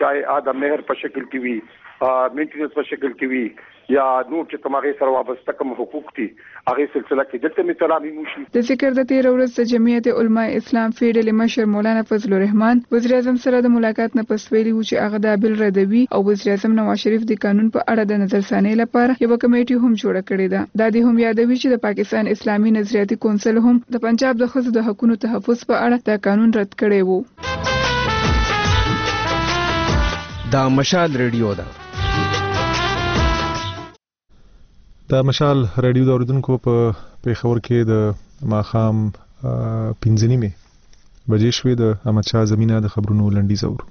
چاہے د مہر په شکل کې وي مینټیننس په شکل کې وي یا نور چې کومه سره وابسته کوم حقوق دي هغه سلسله کې دلته می ترامیم وشي. د ذکر د 13 ورځ د جمعیت علماء اسلام فیډرل مشر مولانا فضل الرحمن وزیر اعظم سره د ملاقات نه پس ویلي و چې هغه د بل ردوي او وزیر اعظم نواز شریف د قانون په اړه د نظرثانۍ لپاره یو کمیټه هم جوړه کړې ده. دا د هم یادوي چې د پاکستان اسلامي نظریاتي کونسل هم د پنجاب د ښځو د حقوقو تحفظ په اړه د قانون رد کړی وو. دا مشال ریډیو ده. د مشال رادیو د اوریدونکو په پیښور کې د ماښام 5:30 بجې شوې د احمد شاه زمینه د خبرونو لنډیز اورو.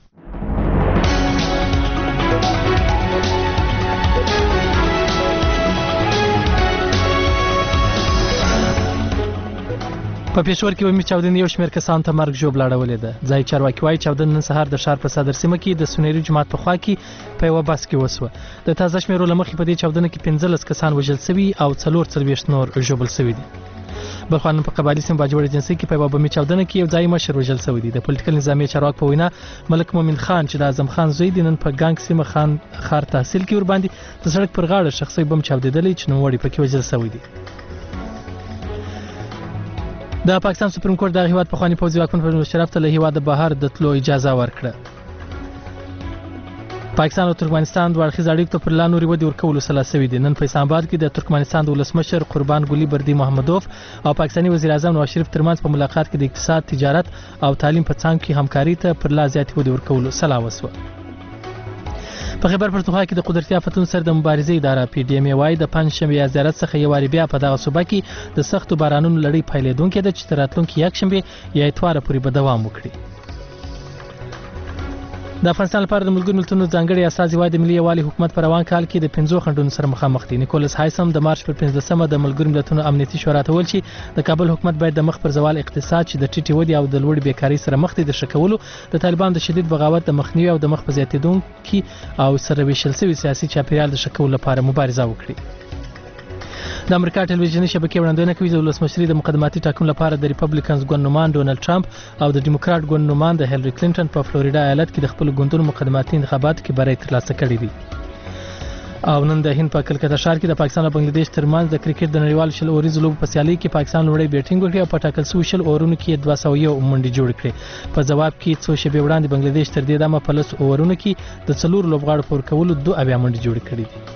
په پېښور کې ومې چاودنې یو شمېر کسانو ته مرګ ژوبله اړولې ده. ځایي چارواکي وایي چاودنه نن سهار د ښار په صدر سیمه کې د سنیري جومات په خوا کې په یوه بس کې وسوه. د تازه شمېرو له مخې په دې چاودنه کې 15 کسان وژل سوي او 44 نور ژوبل سوي دي. بل خوا نن په قبایلي سیمه باجوړ ایجنسۍ کې په یوه بمي چاودنه کې یو ځایي مشر وژل سوی دی. د پولیټیکل نظامي چارواکو په وینا ملک مومن خان چې د اعظم خان زوی دی نن په ګانګ سیمه خان ښار تحصیل کې ورباندې د سړک پر غاړه شخصي بم چاودېدلی چې نوموړی پکې وژل سوی دی. د پاکستان سپریم کورټ د هیواد پخوانی پوځي واکمن پرویز مشرف ته له هیواده بهر د تلو اجازه ورکړه. پاکستان او ترکمنستان دوه اړخیز اړیکو ته پر لا نورې ودې ورکولو سلا سوي دي. نن په اسلام آباد کې د ترکمنستان د ولسمشر قربان ګلي بردي محمدوف او پاکستاني وزیر اعظم نواز شریف ترمنځ په ملاقات کې د اقتصاد، تجارت او تعلیم په څانګو کې همکاري ته پر لا زیاتې ودې ورکولو سلا وسوه. په خیبر پښتونخوا کې د قدرتي آفتونو سره د مبارزې اداره پی ډی ایم وایي د پنجشنبې یا زیارت څخه یو واري بیا په دغه صوبه کې د سختو بارانونو لړۍ پیلېدونکې ده چې تر راتلونکي یکشنبې یا اتواره پورې به دوام وکړي. د افغانستان لپاره د ملګرو ملتونو ځانګړي استازي وایي د ملي یووالي حکومت په روان کال کې د 5 خنډونو سره مخامخ دي. نیکولس هایسم د مارچ پر 15مه د ملګرو ملتونو امنیتي شورا ته ویل چې د کابل حکومت باید د مخ پر زوال اقتصاد چې د ټیټې ودې او د لوړې بیکارۍ سره مخ دي د ښه کولو، د طالبانو د شدید بغاوت د مخنیوي او د مخ په زیاتېدونکي او سره ویشل شوي سیاسي چاپیریال د ښه کولو لپاره مبارزه وکړي. د امریکا ټلویزیوني شبکې وړاندوینه کوي د ولسمشرۍ د مقدماتي ټاکنو لپاره د ریپبلیکنز ګوندنمان ډونالډ ټرمپ او د ډیموکراټ ګوندنمان د هیلری کلینټن په فلوریډا ایالت کې د خپل ګوندونو مقدماتي انتخاباتو کې بری ترلاسه کړی دی. او نن د هند په کلکته ښار کې د پاکستان او بنگلاديش ترمنځ د کرکټ د نړیوال شل اوریزو لوبو په سیالۍ کې پاکستان لومړی بیټینګ وکړ او په ټاکل شوي شل اورونو کې 201 منډې جوړې کړې. په ځواب کې څو شېبې وړاندې بنگلاديش تر دې دمه په 10 اورونو کې د 4 لوبغاړو پور کولو 2 منډې جوړې کړې دي.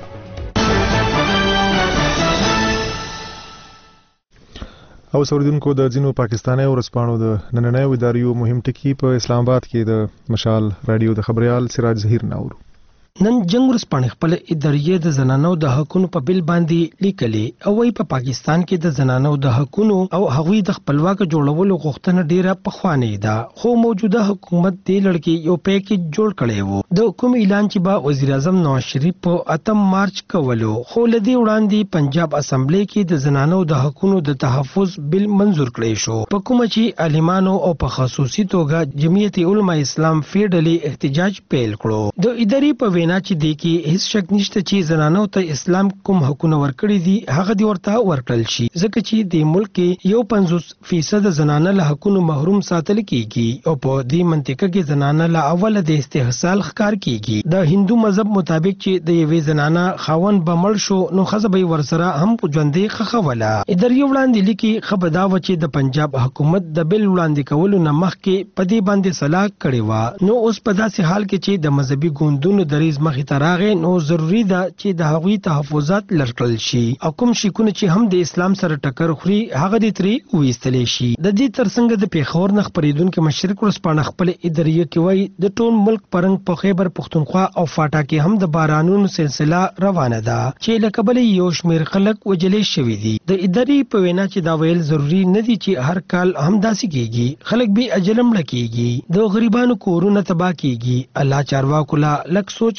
او اوریدونکو د ځینو پاکستاني ورځپاڼو د نننۍ ادارو مهم ټکي په اسلام آباد کې د مشال رادیو د خبريال سراج ظهیر ناور. نن جنگ ورسپانې خپل ادارې د زنانو د حقوقو په بل باندې لیکلې او په پاکستان کې د زنانو د حقوقو او هغوی د خپلواک جوړولو غوښتنه ډیره پخوانۍ ده، خو موجوده حکومت د لړکې یو پیکیج جوړ کړی وو. د کوم اعلان چې با وزیر اعظم نواز شریف په 8 مارچ کولو، خو لدی وړاندې پنجاب اسمبلی کې د زنانو د حقوقو د تحفظ بل منزور کړی شو، په کوم چې عالمانو او په خصوصي توګه جمعیت علماء اسلام فیډرل احتجاج پیل کړو. د ادارې په وینا چې د کې هیڅ شک نشته چې زنانو ته اسلام کوم حقوق ورکړي دي هغه دی ورته ورکړل شي، ځکه چې د ملک کې 50% زنانه له حقوقو محروم ساتل کیږي او په دې منطقه کې زنانه له اوله د استحصال ښکار کیږي. د هندو مذهب مطابق چې د یوې زنانه خاوند بمړ شو نو خزه به ورسره هم ژوندې خخوله. ادارې وړاندې لیکي خبردا و چې د پنجاب حکومت د بل وړاندې کولو نه مخکې په دې باندې صلاح کړې و. نو اوس په داسې حال کې چې د مذهبي ګوندونو دریز مخې تراغه نو ضروری ده چې د هغوی تحفظات لړکل شي او کوم شیکونه چې هم د اسلام سره ټکر خوري هغه د تری وېستلې شي. د دې ترڅنګ د پیښور نخ پریدونکو مشرق ورسپانه خپل ادارې کې وای د ټول ملک پرنګ په خیبر پښتونخوا او فاټا کې هم د بارانونو سلسله روانه ده چې لکه بل یو شمیر خلک وجلې شوی دي. د ادارې په وینا چې دا ویل ضروری نه دي چې هر کال هم داسې کیږي، خلک به اجلم لکېږي، د غریبانو کورونه تباہ کیږي. الله چارواکو لا لک سوچ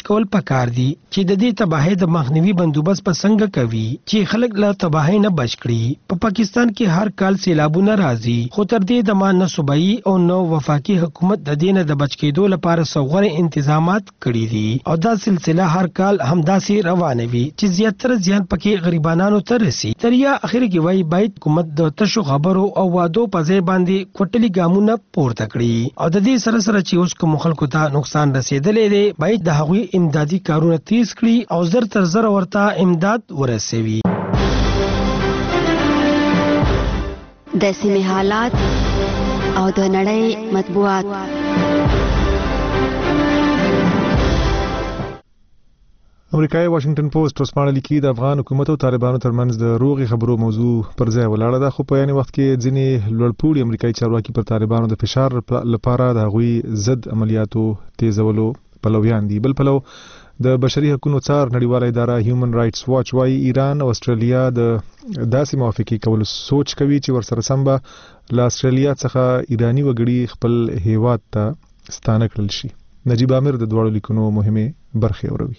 کول پکار دي چې د دې تباہي د مخنیوي بندوبست په څنګه کوي چې خلک له تباہي نه بچ کړي. په پاکستان کې هر کال سیلابونه راځي، خو تر دې دمه نه صوبایي او نو وفاقي حکومت د دې نه د بچ کېدو لپاره څو انتظامات کړي دي او دا سلسله هر کال همداسې روانه وي چې زیاتره زیان پکې غریبانو ته رسي. تر یا اخر کې وایي باید حکومت د تشو خبرو او وعدو په ځای باندې کوټلي ګامونه پورته کړي او د دې سره چې اوس کوم خلکو ته نقصان رسیدلې دی باید د هغوی امدادي کارونه تیز کړي او زر تر زر ورته امداد ورسوي. د سیمې حالات او د نړۍ مطبوعات. امریکایي واشنگټن پوسټ ورځپاڼه لیکي د افغان حکومت او طالبانو ترمنځ د روغې خبرو موضوع پر ځای ولاړه ده، خو په یاني وخت کې ځینې لوړپوړي امریکایي چارواکي پر طالبانو د فشار لپاره د هغوی ضد عملیاتو تیزولو پلویان دي. بل پلو د بشري حقوقو څار نړیواله اداره هیومن رائټس واچ وايي ایران او استرالیا د داسې موافقې کولو سوچ کوي چې ورسره سم به له استرالیا څخه ایرانی وګړي خپل هیواد ته ستانه کړل شي. نجیب عامر د دواړو لیکونو مهمه برخې اوروي.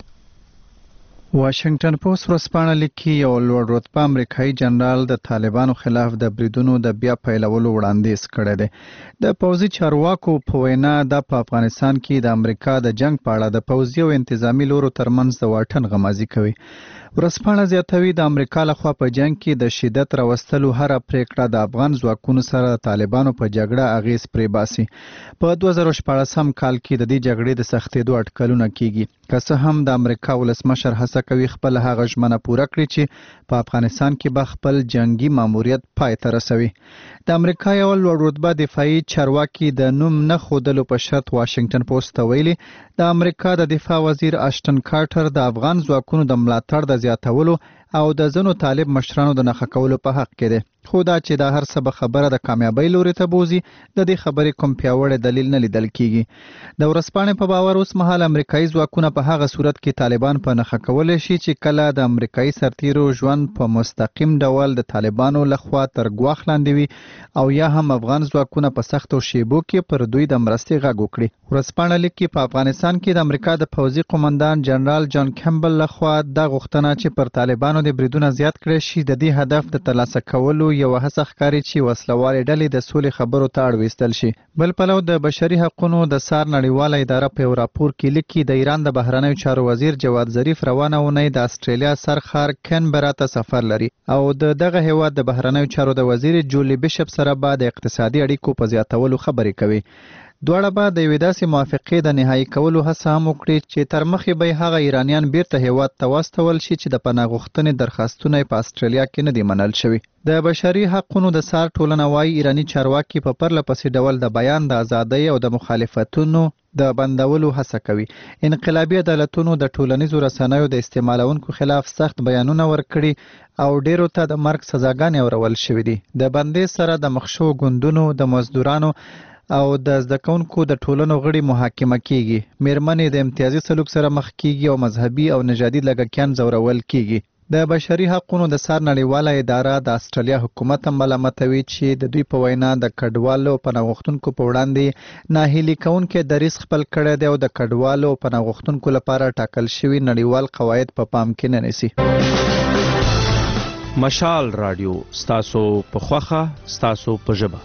واشنگټن پوسټ ورځپاڼه لیکي یو لوړ رتبه امریکایي جنرال د طالبانو خلاف د بریدونو د بیا پیلولو وړاندیز کړی دی. د پوځي چارواکو په وینا د په افغانستان کې د امریکا د جنگ په اړه د پوځي او انتظامی لورو ترمنځ د واټن غمازي کوي. ورځپاڼه زیاتوي د امریکا لخوا په جنگ کې د شدت راوستلو هره پریکړه د افغان ځواکونو سره د طالبانو په جګړه اغیز پرې باسي. په 2014 کال کې د دې جګړې د سختېدو اټکلونه کیږي، که څه هم د امریکا ولسمشر هڅه کوي خپل هغه ژمنه پوره کړي چې په افغانستان کې به خپل جنگي ماموریت پای ته رسوي. د امریکا یو لوړ رتبه دفاعي چارواکي د نوم نه ښودلو په شرط واشنگټن پوسټ ته ویلي د امریکا د دفاع وزیر اشټن کارټر د افغان ځواکونو د ملاتړ د زیاتولو او د ځینو طالب مشرانو د نښه کولو په حق کې دی، خو دا چې دا هر څه به خبره د کامیابۍ لوري ته بوزي د دې خبرې کوم پیاوړی دلیل نه لیدل کیږي. د ورځپاڼې په باور اوس مهال امریکایي ځواکونه په هغه صورت کې طالبان په نښه کولی شي چې کله د امریکایي سرتیرو ژوند په مستقیم ډول د طالبانو لخوا تر ګواښ لاندې وي او یا هم افغان ځواکونه په سختو شیبو کې پر دوی د مرستې غږ وکړي. ورځپاڼه لیکي په افغانستان کې د امریکا د پوځي قومندان جنرال جان کیمبل لخوا دا غوښتنه چې پر طالبانو د بریدونه زیات کړي شي د دې هدف د ترلاسه کولو یو هڅه ښکاري چې وسلوالې ډلې د سولې خبرو ته اړ ویستل شي. بل پلو د بشري حقوقو د سار نړیواله اداره په راپور کې لیکي د ایران د بهرنیو چارو وزیر جواد ظریف روانه اونۍ د استرالیا سرخار کینبرا ته سفر لري او دغه هیواد د بهرنیو چارو د وزیر جولی بیشپ سره به د اقتصادي اړیکو په زیاتولو خبرې کوي. دواړه به د یوې داسې موافقې د نهایي کولو هڅه هم وکړي چې تر مخې به هغه ایرانیان بیرته هیواد ته واستول شي چې د پناه غوښتنې درخواستونه په استرالیا کې نه دي منل شوي. د بشري حقوقو د سار ټولنه وايي ایرانی چارواکي په پرله پسې ډول د بیان د ازادۍ او د مخالفتونو د بندولو هڅه کوي. انقلابي عدالتونو د ټولنیزو رسنیو د استعمالونکو خلاف سخت بیانونه ورکړي او ډیرو ته د مرګ سزاګانې اورول شوې دي. د بندې سره د مخشو ګوندونو د مزدورانو او د زده کوونکو د ټولنو غړي محاکمه کیږي، میرمنې د امتیازي سلوک سره مخ کیږي او مذهبي او نژادي لږکیان ځورول کیږي. د بشري حقوقو د سار نړیواله اداره د استرالیا حکومت ملامتوي چې د دوی په وینا د کډوالو او پناه غوښتونکو په وړاندې ناهیلي کوونکې دریځ خپل کړی دی او د کډوالو او پناه غوښتونکو لپاره ټاکل شوي نړیوال قواعد په پام کې نه نیسي. مشال رادیو ستاسو په خوخه ستاسو په ژبه.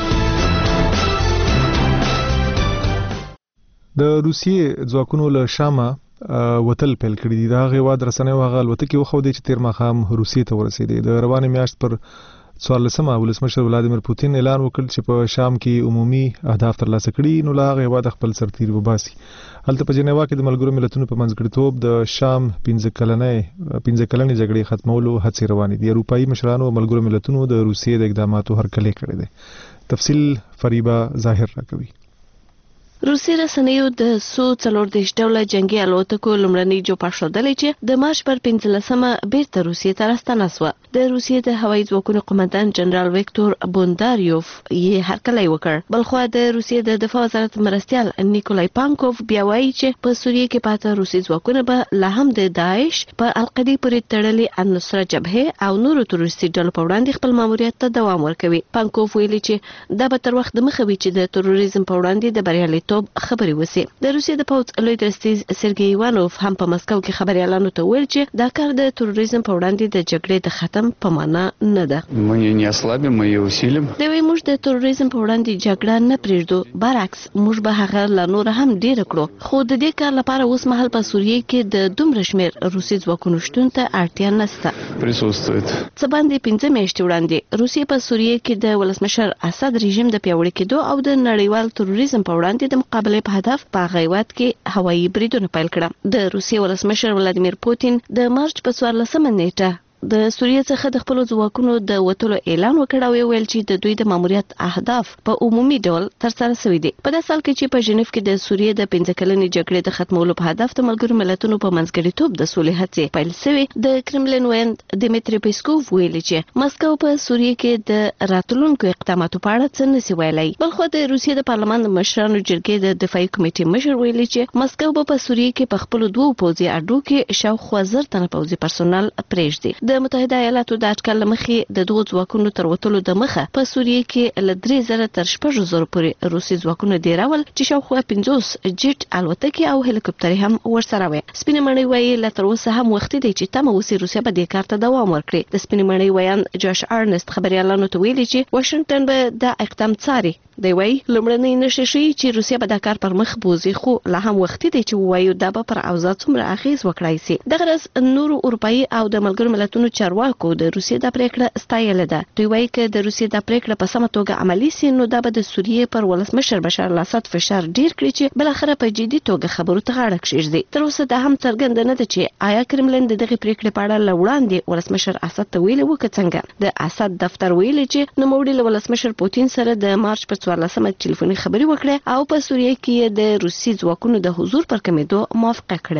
د روسیې ځواکونو له شامه وتل پیل کړي دي. د هغې هېواد رسنیو هغه الوتکې وښودې چې تېر ماښام روسیې ته ورسېدې. د روانې میاشت پر 14 ولسمشر ولادیمیر پوتین اعلان وکړ چې په شام کې عمومي اهداف ترلاسه کړي نو له هغه هېواد خپل سرتیري وباسي. هلته په جنیوا کې د ملګرو ملتونو په منځګړیتوب د شام 15 کلنې جګړې ختمولو هڅې روانې دي. اروپایي مشرانو او ملګرو ملتونو د روسیې د اقداماتو هرکلی کړی دی. تفصیل فریبا ظاهر راکوي. روسي رسنیو د سو 14 ډوله جنگي الوتکو لومړنۍ جوپه ښودلې چې د مارچ پر 15مه بیرته روسیې ته راستنه شوه. د روسیې د هوایي ځواکونو قومندان جنرال ویکتور بونداریوف یې هرکلی وکړ. بلخوا د روسیې د دفاع وزارت مرستیال نیکولای پانکوف بیا وایي چې په سوریه کې پاته روسي ځواکونه به لا هم د داعش په القاعده پورې تړلې النصره جبهه او نورو تروریستي ډلو په وړاندې خپل ماموریت ته دوام ورکوي. پانکوف ویلي چې دا به تر وخت دمخه وي چې د تروریزم په وړاندې د بریالیتوب مرکزیتوب خبري وسی. د روسیې د پوځ لوی درستیز سرګي ایوانوف هم په مسکو کې خبريالانو ته ویل چې دا کار د تروریزم په وړاندې د جګړې د ختم په معنا نه ده. Мы не ослабим, мы ее усилим. د وی موږ د تروریزم په وړاندې جګړه نه پریږدو، برعکس موږ به هغه لا نور هم ډیر کړو. خو د دې کار لپاره اوس مهال په سوریه کې د دومره شمیر روسي ځواکونو شتون ته اړتیا نشته. Присутствует. څه باندې 15 میاشتې وړاندې روسیې په سوریه کې د ولسمشر اسد رژیم د پیاوړي کېدو او د نړیوال تروریزم په وړاندې د مقابله په هدف په غیوات کې هوایي بریدونه پیل کړل. د روسیې ولسمشر ولادیمیر پوتین د مارچ په 14 نیټه د سوریه څخه د خپل ځواکونو د وټولو اعلان وکړ او ویل چې د دوی د ماموریت اهداف په عمومي ډول تر سره شوي دي. په داسې حال کې چې په ژنیف کې د سوریه د 15 کلنې جګړې د ختمولو په هدف د ملګرو ملتونو په منځګړیتوب د سولې هڅې پیل شوې، د کرملین ویاند دیمیتری پیسکوف ویلي چې مسکو په سوریه کې د راتلونکو اقداماتو په اړه څه نشي ویلای. بلخو د روسیې د پارلمان د مشرانو جرګې د دفاعي کمیټې مشر ویلي چې مسکو په سوریه کې په خپل دوه پوځي اډو کې شاوخوا 1000 تنه پوځي پرسونل پرېږدي. د متحده ایالاتو د اټکل مخې د دوه ځواکونو تر وټولو د مخه په سوریه کې ل 3000 تر 6000 پورې روسي ځواکونه دی راول چې شاوخوا 50 جیټ الوتکې او هلیکوپټرې هم ورسره وي. سپینې مړۍ وایي لا تر اوسه هم وخت دی چې تمه وسی روسیا به د کار ته دوام ورکړي. د سپینې مړۍ ویاند جاش ارنست خبريالانو ته ویلي چې واشنگټن به د اقدام څاري. دی وایي لومړنۍ نشي شي چې روسیا به د کار پر مخ بوزي، خو لا هم وخت دی چې وایو دا به پر اوضاع څومره اغیز وکړای شي. دغه راز نورو اروپایي او د ملګرو ملتونو چارواکو د روسیې د پریکړه ستایله ده. دوی وایي چې د روسیې د پریکړه په سمه توګه عملی شي نو دا به د سوریې پر ولسمشر بشار الاسد فشار ډیر کړي چې بل اخره په جدي توګه خبرو ته غاړه کښیږدي. تر اوسه دا هم څرګنده نه ده چې آیا کرملین د دغه پریکړې په اړه لوړاندې ولسمشر اسد ته ویلي و که څنګه. د اسد دفتر ویلي چې نوموړي له ولسمشر پوتین سره د مارچ په 14 ټلیفوني خبري وکړه او په سوریه کې د روسي ځواکونو د حضور پر کمیدو موافقه کړې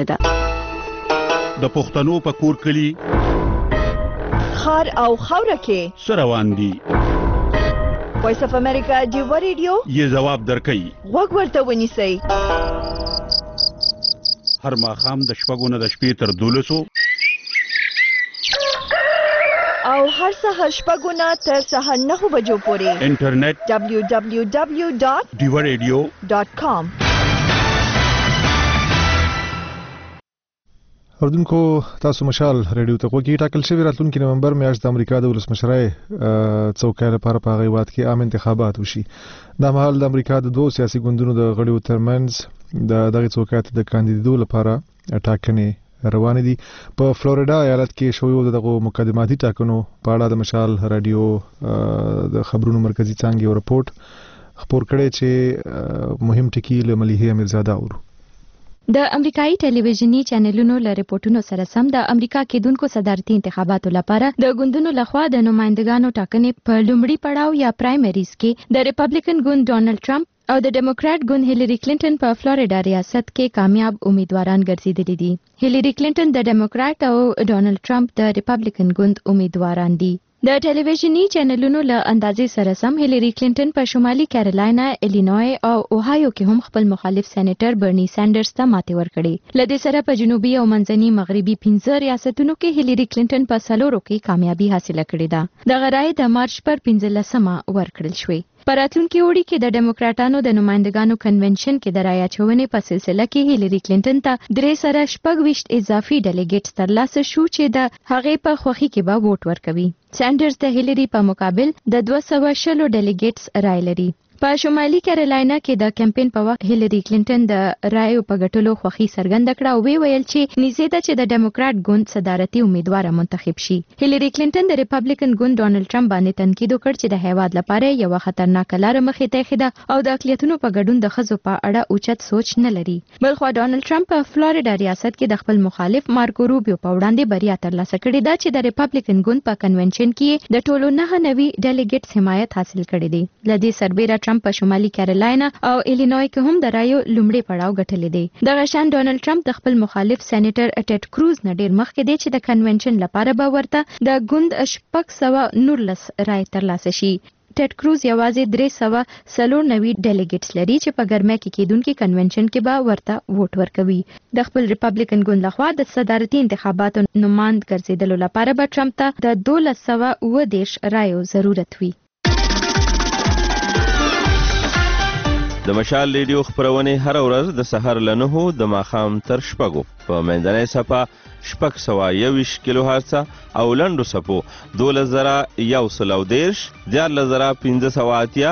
ده. د پښتنو په کور کلی خار او خوره کې سروان دي. وایس اف امریکا دیو ریډیو یې جواب درکې وګ ورته ونیسئ. هر ماښام د شپږو نه د شپې تر 12 او هر سهار شپږو نه تر سهار 9 بجو پورې انټرنیټ www.diwaradio.com. اردوونکو تاسو مشال ریډیو ته کوکی ټاکل شوی راتلونکي نومبر میاشت د امریکا د ولسمشرۍ څوکۍ لپاره په غیوات کې عام انتخابات وشي. دا مهال د امریکا د دوه سیاسي ګوندونو د غړیو ترمنځ د دغه څوکۍ ته د کاندیدو لپاره ټاکنې روان دي. په فلوریډا ایالت کې شوی دغه مقدماتي ټاکنو په اړه د مشال رادیو د خبرونو مرکزی څنګه یو رپورټ خبر کړی چې مهم ټکی له مليحه امیرزاده اورو. د امریکایي ټلویزیونی چینلونو له رپورټونو سره سم د امریکا کېدونکو صدارتي انتخاباتو لپاره د ګوندونو لخوا د نمائندګانو ټاکنې په لومړي پړاو یا پرایمریز کې د ریپبلیکن ګوند ډونالد ټرمپ او د ډیموکرات ګوند هیلری کلینټن په فلوریډا ریاست کې کامیاب امیدواران ګرځیدلي دي. هیلری کلینټن د ډیموکرات او ډونالد ټرمپ د ریپبلیکن ګوند امیدواران دي. د ټلویزیونی چینلونو له اندازې سره سم هیلری کلینټن په شمالي کیرولاینا، الینوای او اوهایو کې هم خپل مخالف سېنیټر برني سانډرز ته ماتې ورکړې. لدې سره په جنوبي او منځني مغربي 15 ریاستونو کې هیلری کلینټن په سلورو کې کامیابی حاصله کړې ده. د غرای د مارچ پر 15مه ورکړل شوې. په راتلونکي اوړي کې د ډیموکراټانو د نمائندګانو کنونشن کې د رایه چونې په سلسله کې هیلری کلینټن ته 326 اضافي ډیلیګیټس ترلاسه شو چې د هغې په خوښي کې به ووټ ورکوي. سانډرز د هیلری په مقابل د 220 ډیلیګیټس رای لري. په شمالي کیرولاینا کې د کمپاین په وخت هیلری کلینټن د رایو په ګټلو خوښي څرګنده کړه او ویل چې نږدې ده چې د ډیموکرات ګوند صدارتي امیدوار منتخب شي. هیلری کلینټن د ریپبلیکن ګوند ډونالد ټرمپ باندې تنقید وکړ چې د هیواد لپاره یو خطرناک لار مخې ته ایښې او د اقلیتونو په ګډون د ښځو په اړه اوچت سوچ نه لري. بلخو ډونالد ټرمپ په فلوریډا ریاست کې د خپل مخالف مارکو روبیو په وړاندې بریا ترلاسه کړې ده چې د ریپبلیکن ګوند په کنونشن کې د ټولو 9 نوي ډیلیګیټس حمایت حاصل کړی دی. لدې سربېره ټرمپ په شمالي کیرولاینا او الینوای کې هم د رایو لومړی پړاو ګټلې دی. دغه شان ډونالد ټرمپ د خپل مخالف سېنیټر ټیډ کروز نه ډیر مخکې دی چې د کنونشن لپاره به ورته د ګوند 619 رای ترلاسه شي. ټیډ کروز یوازې 390 ډیلیګیټس لري چې په ګرمه کې کېدونکي کنونشن کې به ورته ووټ ورکوي. د خپل ریپبلیکن ګوند لخوا د صدارتي انتخاباتو نمائند ګرځیدلو لپاره به ټرمپ ته د 1210 رایو ضرورت وي. د مشال ریډیو خپرونې هر ورځ د سحر له 9 د ماښام تر 6 په منځنۍ صفه 621 کیلو هرتز او لنډو صفو 12110 14580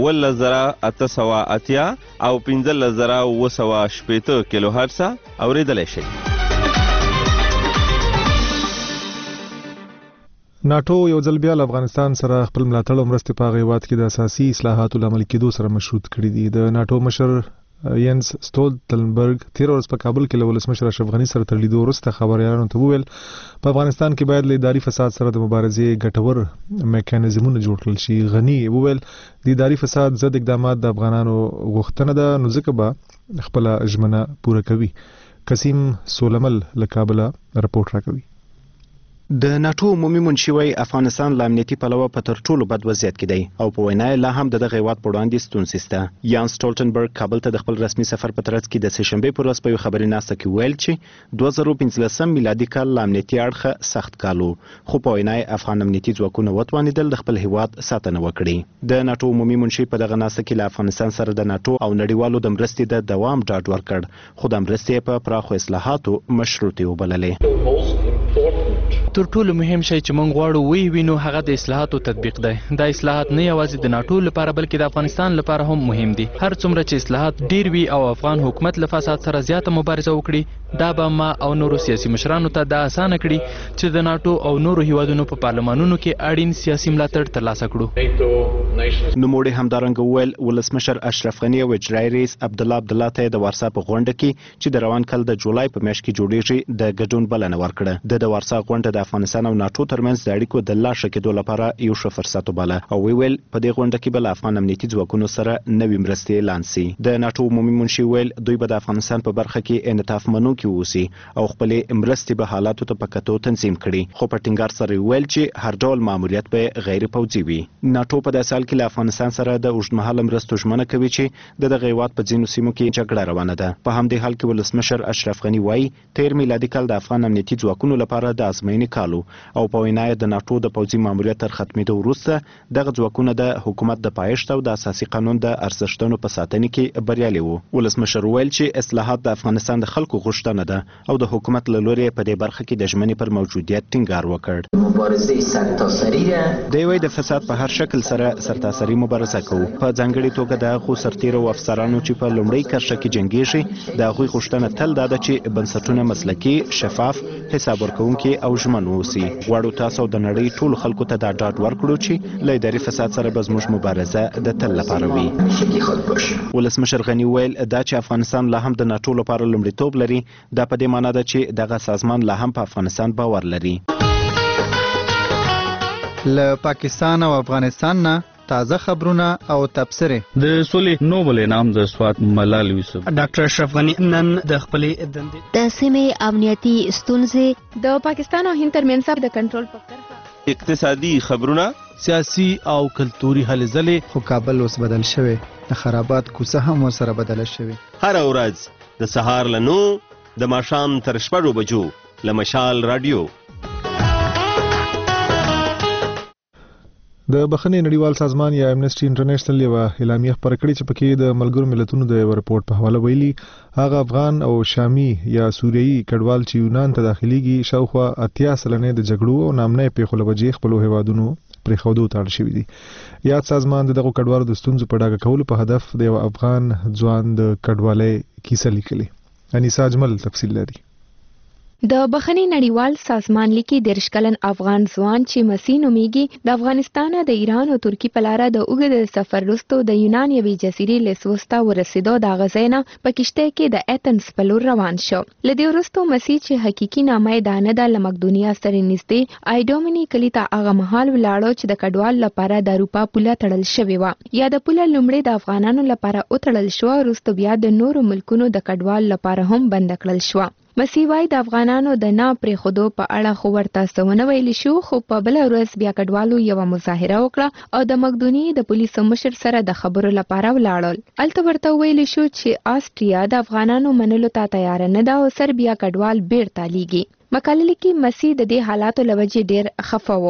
11880 او 15980 کیلو هرتز اوریدلای شئ. ناتو یو ځل بیا افغانستان سره خپل ملاتړ او مرستې په هیواد کې د اساسي اصلاحاتو لامل کېدو سره مشروط کړي دي. د ناتو مشر ینس سټولتنبرګ 13 ورځ په کابل کې له ولسمشر اشرف غني سره تر لیدو وروسته خبريالانو ته وویل په افغانستان کې باید له اداري فساد سره د مبارزې ګټور میکانیزمونه جوړ کړل شي. غني وویل د اداري فساد ضد اقدامات د افغانانو غوښتنه ده نو ځکه به خپل ژمنه پوره کوي. قسیم سولمل له کابل رپورټ راکوي. د ناتو عمومي منشي وایي افغانستان له امنیتي پلوه په تر ټولو بد وضعیت کې دی او په وینا لا هم د دغه هیواد په وړاندې ستونزې شته. یان سټولټنبرګ کابل ته د خپل رسمي سفر په ترڅ کې د سهشنبې پر ورځ په یو خبري ناسته کې ویل چې 2015 میلادي کال له امنیتي اړخه سخت کالو خو په وینا افغان امنیتي ځواکونه وتوانېدل د خپل هیواد ساتنه وکړي. د ناتو عمومي منشي په دغه ناسته کې له افغانستان سره د ناتو او نړیوالو د مرستې د دوام ډاډ ورکړ خو د مرستې په پراخو اصلاحاتو مشروطې وبللې. تر ټولو مهم شی چې موږ غواړو وینو هغه د اصلاحاتو تطبیق دی. دا اصلاحات نه یوازې د ناتو لپاره بلکې د افغانستان لپاره هم مهم دي. هر څومره چې اصلاحات ډیر وي او افغان حکومت له فساد سره زیاته مبارزه وکړي دا به ما او نورو سیاسي مشرانو ته دا اسانه کړي چې د ناتو او نورو هیوادونو په پارلمانونو کې اړین سیاسي ملاتړ ترلاسه کړو. نوموړي همدارنګه وویل ولسمشر اشرف غني او اجرایي رئیس عبدالله عبدالله ته د وارسا په غونډه کې چې د روان کال د جولای په میاشت کې جوړیږي د ګډون بلنه ورکړه. د وارسا غونډه د افغانستان او ناتو ترمنځ د اړیکو د لا ښه کېدو لپاره یو ښه فرصت وباله او ویل په دې غونډه کې به له افغان امنیتي ځواکونو سره نوې مرستې اعلان شي. د ناتو عمومي منشي ویل دوی به د افغانستان په برخه کې انعطاف منونکي واوسي او خپلې مرستې به حالاتو ته په کتو تنظیم کړي خو په ټینګار سره ویل چې هر ډول ماموریت به غیر پوځي وي. ناتو په داسې حال کې له افغانستان سره د اوږدمهاله مرستو ژمنه کوي چې د دغه هیواد په ځینو سیمو کې جګړه روانه ده. په همدې حال کې ولسمشر اشرف غني وایي 13 میلادي کال د افغان امنیتي ځواکونو لپاره د ازموینې کالو او په وینا د ناتو د پوځي ماموریت تر ختمېدو وروسته دغه ځواکونه د حکومت د پایښت او د اساسي قانون د ارزښتونو په ساتنه کې بریالي وو. ولسمشر ویل چې اصلاحات د افغانستان د خلکو غوښتنه ده او د حکومت له لوري په دې برخه کې د ژمنې پر موجودیت ټینګار وکړ. مبارزه سرتاسري ده. دوی د فساد په هر شکل سره سرتاسري مبارزه کوي. په ځانګړي توګه د خو سرتیرو او افسرانو چې په لومړۍ کرښه کې جنگيږي د هغوی غوښتنه تل دا ده چې بنسټونه مسلکي، شفاف، حساب ورکوونکي او ژمن واوسي. غواړو تاسو د نړۍ ټول خلکو ته دا ډاډ ورکړو چې له اداري فساد سره به زموږ مبارزه د تل لپاره وي. ولسمشر غني ویل دا چې افغانستان لا هم د ناتو لپاره لومړیتوب لري دا په دې معنی ده چې دغه سازمان لا هم په افغانستان باور لري. له پاکستان او افغانستان نه تازه خبرونه او تبصره. د سولې نوبل انعام د سوات ملال یوسف ډاکټر اشرف غني نن د خپلې دندې د سیمې امنیتي ستونزې د پاکستان او هند ترمنځ د کنټرول په طرفه اقتصادي خبرونه سیاسي او کلتوري هلې ځلې خو کابل اوس بدل شوی د خرابات کوڅه هم ورسره بدله شوی. هر ورځ د سهار له 9 د ماښام تر 6 بجو له مشال رادیو. د بخښنې نړیوال سازمان یا امنیسټي انټرنیشنل یو اعلامیه خپره کړې چې پکې د ملګرو ملتونو د یو رپورټ په حواله ویلي هغه افغان او شامي یا سوریایي کډوال چې یونان ته داخليږي شاوخوا 80 سلنه د جګړو او نامنه پیښو له وجې خپل هیوادونو پرې خودو تاړ شوی دي. یاد سازمان دغه کډوالو د ستونزو په ډاګه کولو په هدف د یو افغان ځوان د کډوالۍ کیسه لیکلې. انیسا اجمل تفصیل لري. د بخښنې نړیوال سازمان لیکي 10 کلن افغان ځوان چې مسیح نومیږي د افغانستان د ایران او ترکی په لار د اوږد سفر وروسته د یونان یوې جزیرې له سوستا ورسېدو د غزینا په کشته کې د ایتنز په لور روان شو. لدې وروسته مسیح چې حقيقي نامه دانه د مقدونیا سره نږدې ایډومینی کلی ته هغه مهال ولاړو چې د کډوال لپاره د اروپا پوله تړل شوې و. یا د پوله لومړی د افغانانو لپاره او تړل شو وروسته بیا د نورو ملکونو د کډوال لپاره هم بند کړل شو. مسیوای د افغانانو د نه پرې خودو په اړه خو ورته سونه ویل شو خو په بل ورځ بیا کډوالو یو مظاهره وکړه او د مقدونی د پولیسو مشر سره د خبرو لپاره ولاړل. الته ورته ویل شو چې آسټریا د افغانانو منلو ته تیار نه ده او سربیا کډوال بیرته لیږي. مقاله کې مسیح د دې حالاتو لوجې ډیر خفه و.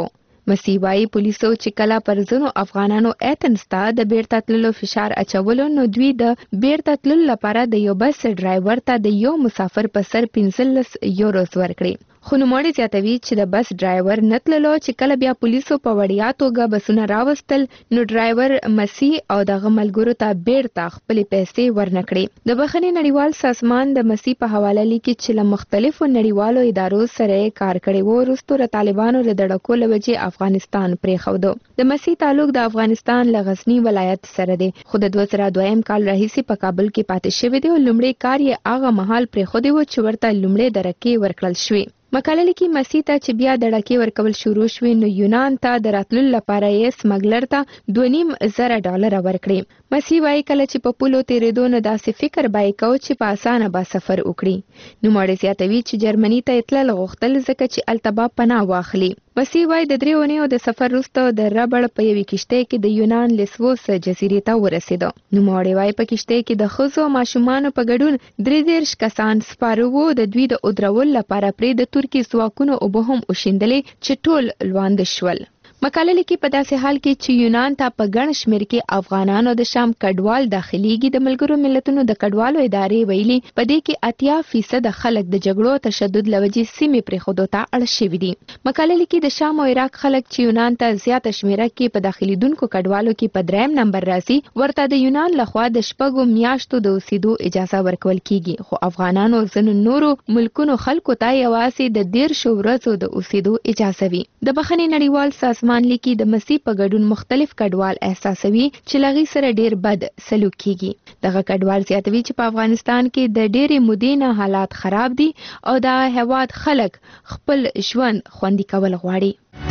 مسی وايي پولیسو چې کله پر ځینو افغانانو ایتنستا د بیرته تللو فشار اچولو نو دوی د بیرته تللو لپاره د یو بس ډرایور ته د یو مسافر په سر 15 یوروز ورکړي. خو نوموړی زیاتوي چې د بس ډرایور نه تللو چې کله بیا پولیسو په وړیا توګه بسونه راوستل نو ډرایور مسی او دغه ملګرو ته بیرته خپلې پیسې ورنکړي. د بخښنې نړیوال سازمان د مسی په حواله لیکي چې له مختلفو نړیوالو ادارو سره کار کړی و وروسته د طالبانو له دړکو له وجې افغانستان پرېښود. د مسی تعلق د افغانستان له غزنی ولایت سره دی خو د 2002 کال راهیسې په کابل کې پاتې شوی دی او لومړی کار یې هغه مهال پرېښودی و چې ورته لومړی درکې ورکړل شوې. مقاله لیکي مسی ته چې بیا دړکې ورکول شروع شوې نو یونان ته د راتللو لپاره یې سمګلر ته $2,500 ورکړي. مسی وايي کله چې په پولو تیرېدو نو داسې فکر به یې کوو چې په اسانه به سفر وکړي. نوموړی زیاتوي چې جرمني ته تلل غوښتل ځکه چې هلته به پناه واخلي. مسی وايي د 3 اونیو د سفر وروسته د ربړ په یوې کشتۍ کې د یونان لیسوس جزیرې ته ورسېد. نوموړی وايي په کشتۍ کې د ښځو او ماشومانو په ګډون 33 کسان سپاره وو. د دوی د ودرولو لپاره پرې د ترکي ځواکونو اوبه هم وشیندلې چې ټول لوانده شول. مقاله لیکي په داسې حال کې چې یونان ته په ګڼ شمېر کې افغانانو د شام کډوال داخليږي د ملګرو ملتونو د کډوالو ادارې ویلي په دې کې 80% خلک د جګړو تشدد لوجې سیمې پرېښودو ته اړ شوي دي. مقاله لیکي د شام او عراق خلک چې یونان ته زیاته شمېره کې په داخليدونکو کډوالو کې په 3 نمبر راځي ورته د یونان لخوا د 6 میاشتو د اوسېدو اجازه ورکول کیږي خو افغانانو ځینو نورو ملکونو خلکو ته یوازې د 13 ورځو د اوسېدو اجازه وي. د بخښنې نړیوال سازمان لیکي د مسی په ګډون مختلف کډوال احساسوي چې لغې سره ډیر بد سلوک کیږي. دغه کډوال زیاتوي چې په افغانستان کې د ډېرې مودې نه حالات خراب دي او د هیواد خلک خپل ژوند خوندي کول غواړي.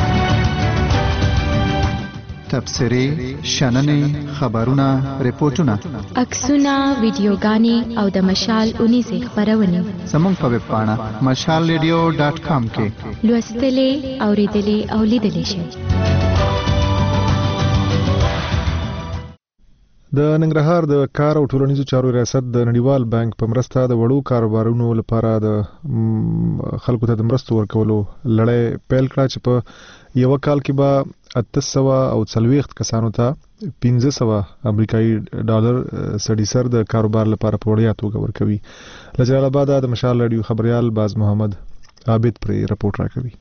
تبصرې، شننې، خبرونه، ریپورتونه، عکسونه، ویډیوګانې او د مشال اونیزې خپرونې زموږ په ویب پاڼه mashalradio.com کې لوستلې، اورېدلې او لیدلې شئ. د ننګرهار د کار او ټولنیزو چارو ریاست د نړیوال بانک په مرسته د وړو کاروبارونو لپاره د خلکو ته د مرستو ورکولو لړۍ پیل کړه چې په یو کال کې به 800 او 40 کسانو ته 1500 امریکایي ډالر سړي سر د کاروبار لپاره په وړیا توګه ورکوي. له جلال آباد د مشال رادیو خبريال باز محمد عابد پرې رپورټ راکوي.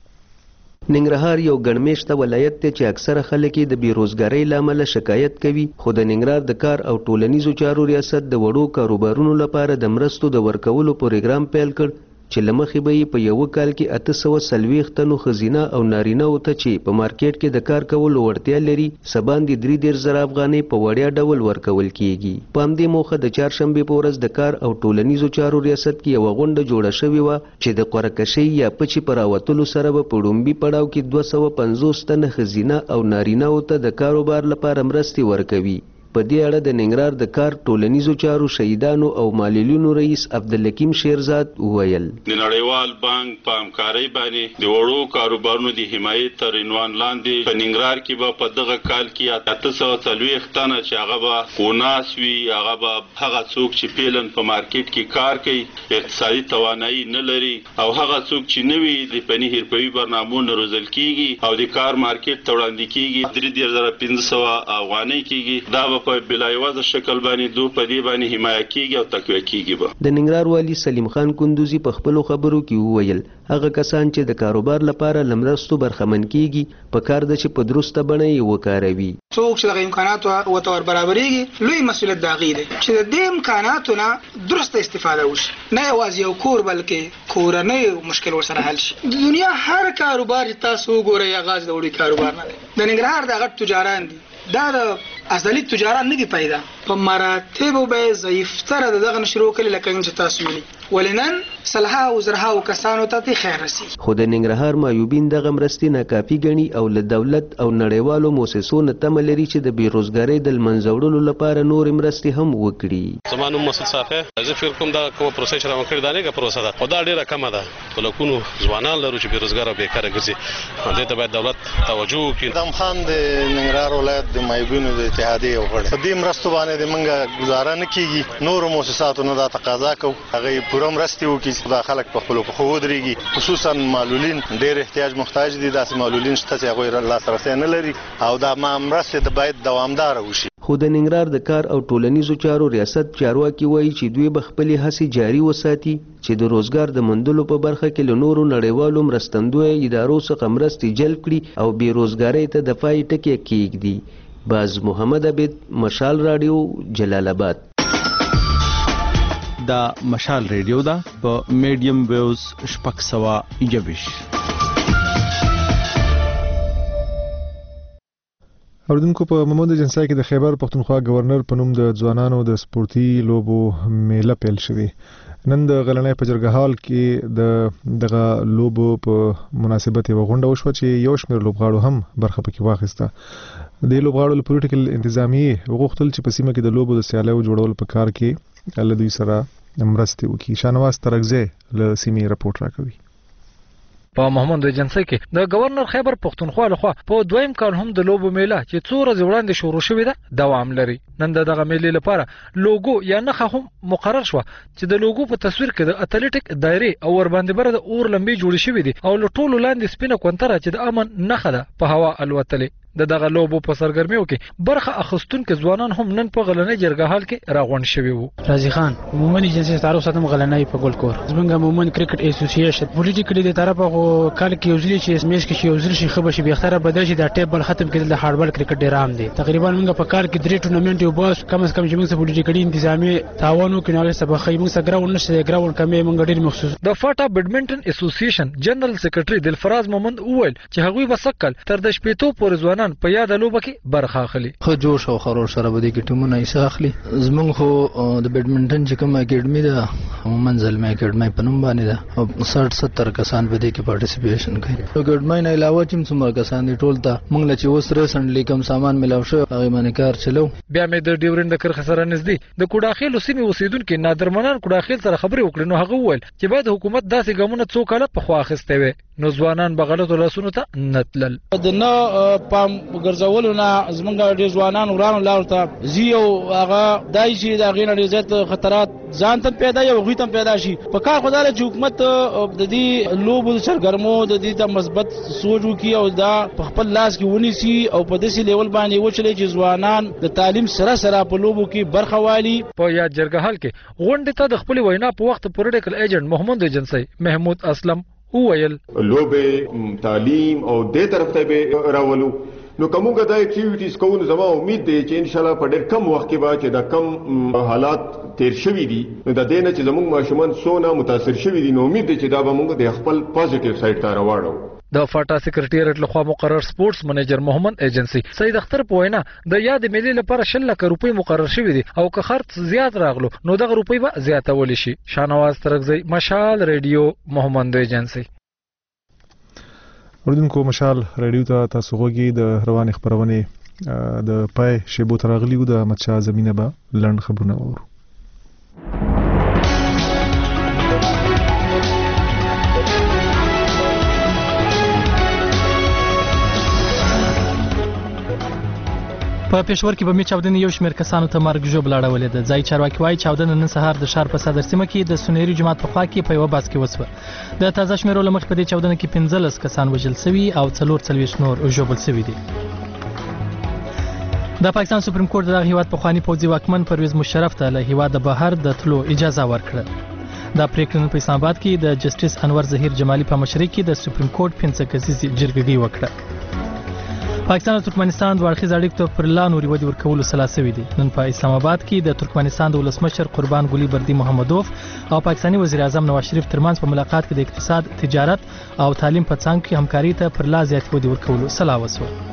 ننګرهار یو ګڼمېشته ولایت دی چې اکثره خلک د بیروزګارۍ له امله شکایت کوي خو د ننګرهار د کار او ټولنیزو چارو ریاست د وړو کاروبارونو لپاره د مرستو د ورکولو پروګرام پیل کړ چې لمخې به یې په یو کال کې 840 تنو ښځینه او نارینه او ته چې په مارکیټ کې د کار کولو وړتیا لري سباندې 3,000 افغانۍ په وړیا ډول ورکول کیږي. په همدې موخه د چهارشنبې په ورځ د کار او ټولنیزو چارو ریاست کې یوه غونډه جوړه شوې وه چې د قرعه کشۍ یا پچې په راوتلو سره به په ډومبي پړاو کې 250 تنه ښځینه او نارینه او ته د کاروبار لپاره مرستې ورکوي. په دې اړه د ننګرهار د کار ټولنیزو چارو شهیدانو او معلولینو رئیس عبدالحکیم شیرزاد وویل د نړیوال بانک په همکارۍ باندې د وړو کاروبارونو د حمایت تر عنوان لاندې په ننګرهار کې به په دغه کال کې 840 تنه چې هغه به وناس وي هغه به هغه څوک چې پیلن په مارکیټ کې کار کوي اقتصادي توانایي نه لري او هغه څوک چې نوي د پنی حرفوي برنامو روزل کیږي او د کار مارکیټ ته وړاندې کیږي 3500 افغانۍ کیږي دا په بلایوازه شکل باندې دوه په دې باندې حمایت کیږي او تقویه کیږي. د ننګرهار والی سلیم خان کندوزی په خپلو خبرو کې وویل هغه کسان چې د کاروبار لپاره لمرستو برخمن کیږي په کار د چې په درسته بڼه یې وکاروي. څوک چې د امکاناتو او تور برابرېږي لوی مسؤلیت د هغې دی چې د دې امکاناتو نه درسته استفاده وشي نه یوازې یو کور بلکې کورنۍ مشکل ورسره حل شي. د دنیا هر کاروبار چې تاسو وګورئ آغاز د وړي کاروبار نه دی. د ننګرهار د غټ تجاران دي دا د اصلي تجارت نه دی پیدا په مراتب به ضعیفتره دغه نشرو کړي لکه چې تاسو ویلي ولنن صلاح او زرها او کسانو ته خیر رسي. خو د ننګرهار معیوبین دغه مرستې ناکافي ګڼي او له دولت او نړیوالو مؤسسو نه تمه لري چې د بیروزګارۍ د منځه وړلو لپاره نورې مرستې هم وکړي. زما نوم مسعود صافی زه فکر کوم دا کومه پروسه چې راوړل کړې دا نه پروسه ده خو دا ډېره کمه ده په لکونو ځوانان لرو چې بیروزګار او بیکاره ګرځي دې ته باید دولت توجه وکړي. دم خان د ننګرهار ولایت د معیوبینو د اتحادیې وغړي په دې مرستو باندې باندې د منګه گزاره نه کیږي. نور مؤسساتو نه دا تقاضا کوي هغه پوره مرستې وکړي دا خلک په خپل خو ودرېږي، خصوصا معلولین ډېر احتیاج محتاج دي. داسې معلولین شته چې هغوی لاسرسی نه لري او دا مرستې باید دوامداره وشي. خو د ننګرهار د کار او ټولنیزو چارو ریاست چارواکي وایي چې دوی به خپلې هڅې جاري وساتي چې د روزګار د موندلو په برخه کې له نورو نړیوالو مرستندویه ادارو څخه مرستې جلب کړي او بېروزګارۍ ته دفاعي ټکي کېږدي. باز محمد عبید، مشال رادیو، جلال آباد. دا مشال ریډیو ده په میډیم ویوز 621. اوردونکو په محمود جنسای کې د خیبر پښتونخوا گورنر په نوم د ځوانانو د سپورتي لوبو میله پیل شوې. نن د غلنۍ په جرګهال کې دغه لوبو په مناسبت یو غونډه وشوه چې یو شمېر لوبغاړو هم برخه پکې واخیسته. د لوبغاړو له پولیټیکل انتظامیې وغوښتل چې په سیمه کې د لوبو د سیالیو جوړول په کار کې له دوی سره مرستې وکړي. شانواز ترکزی له سیمې رپورټ راکوي. په محمود ایجنسی کې د گورنر خیبر پښتونخوا لخوا په دویم کال هم د لوبو میله چې څو ورځې وړاندې شروع شوې ده دوام لري. نن دغه میلې لپاره لوګو یا نښه هم مقرر شوه چې د لوګو په تصویر کې د اتلیټیک دایره او ور باندې بر د اور لمبي جوړې شوې دي او له ټولو لاندې سپینه کونتره چې د امن نښه ده په هوا الوتلې. دغه لوبو په سرګرمیو کې برخه اخستونکو ځوانان هم نن په غلنۍ جرګهال کې راغونډ شوي وو. رازي خان عمومي ایجنسی تعارف ساتم غلنۍ په ګولکور زمونږ عمومي کرکټ اسوسییشن پولیټیکلی د طرفه کال کې یوزلی چې میش کې یوزل شي خبر شي بهتره بدل شي د ټیبل ختم کېدل د هارډبال کرکټ ډیر عام دي. تقریبا موږ په کال کې 3 ټورنمنت یو باس کم از کم چې موږ پولیټیکلی انتظامی تعاون وکړو سبا خې موږ ګراوند نشته ګراوند کمې موږ ډیر مخصوص. د فاټا بیډمنټن اسوسییشن جنرال سیکریټری دلفراز مومند وویل چې هغوی وسکل تر د شپېتو پورې ځوانان په یاد لوبه کې برخه اخلي. خو جوش او خروش سره بده کې ټیمونه یې اخلي. زمونږ خو د بیډمنټن چې کوم اکیډمي ده عموما زلمه اکیډمي په نوم باندې ده او 60-70 کسان په دې کې پارټیسیپیشن کوي. اکیډمي نه علاوه چې څومره کسان دي ټول ته موږ له چې اوس ریسنټلی کوم سامان ملاو شو هغه باندې کار چلو. بیا مې د ډیورند کرخه سره نږدې د کوډاخیل سیمې اوسیدونکو نادر منان کوډاخیل سره خبرې وکړې نو هغه وویل چې باید حکومت داسې ګامونه څو کاله په خوا اخیسته وي نو ځوانان به غلطو لاسونو ته نتلل. د نه پام ګرځولو نه زمونږ ډېر ځوانان ورانو لارو ته ځي او هغه دای چې د هغې نه ډېر زیات خطرات ځان ته پیدا یو هغوی ته پیدا شي. په کار خو دا چې حکومت د دې لوبو د سرګرمو د دې ته مثبت سوچ وکړي او دا په خپل لاس کې ونیسي او په داسې لیول باندې وچلي چې ځوانان د تعلیم سره سره په لوبو کې برخه والي. په یاد جرګهال کې غونډې ته د خپل وینا په وخت پولیټیکل ایجنټ محمود ایجنسی محمود اسلم وویل لوبه تعلیم او دې طرف ته به راولو نو کومه دا اکټیویټیز کوو. زما امید دی چې ان شاء الله په ډېر کم وخت کې به چې دا کم حالات تیر شوي دي نو د دې نه چې زموږ ماشومان څونه متاثر شوي دي نو امید دی چې دا به موږ د خپل پازیټیو سایډ ته راوړو. د فاټا سیکریټریټ لخوا مقرر سپورتس منیجر محمد ایجنسی سید اختر په وینا د یاد میلې لپاره 10 لک روپۍ مقرر شوي دي او که خرڅ زیات راغلو نو دغه روپۍ به زیاتول شي. شانواز ترکزی، مشال ریډیو، محمد ایجنسی. اوردونکو مشال ریډیو ته تاسو غوږی د روانې خبرونه د پای شیبو ترغلیو د مچا زمينه به لند خبرونه ورو. په پېښور کې به می چاودنې یو شمېر کسانو ته مرګ ژوبله اړولې ده. ځایي چارواکي وایي چاودنه نن سهار د ښار په صدر سیمه کې د سنیري جومات په خوا کې په یوه بس کې وسوه. د تازه شمېرو له مخې په دې چاودنه کې 15 کسان وژل سوي او 44 نور ژوبل سوي دي. د پاکستان سپریم کورټ دغه هیواد پخواني پوځي واکمن پرویز مشرف ته له هیواده بهر د تلو اجازه ورکړه. دا پریکړه په اسلام آباد کې د جسټیس انور ظهیر جمالي په مشرۍ کې د سپریم کورټ 15 کسیزې جرګې وکړه. پاکستان او ترکمنستان د اړخیز اړیکو ته پر لا نوري ودې ورکولو سلا سوي دي. نن په اسلام آباد کې د ترکمنستان د ولسمشر قربان ګلي بردي محمدوف او پاکستاني وزیر اعظم نواز شریف ترمنځ په ملاقات کې د اقتصاد، تجارت او تعلیم په څانګو کې همکاري ته پر لا زیات ودې ورکولو سلا وسوه.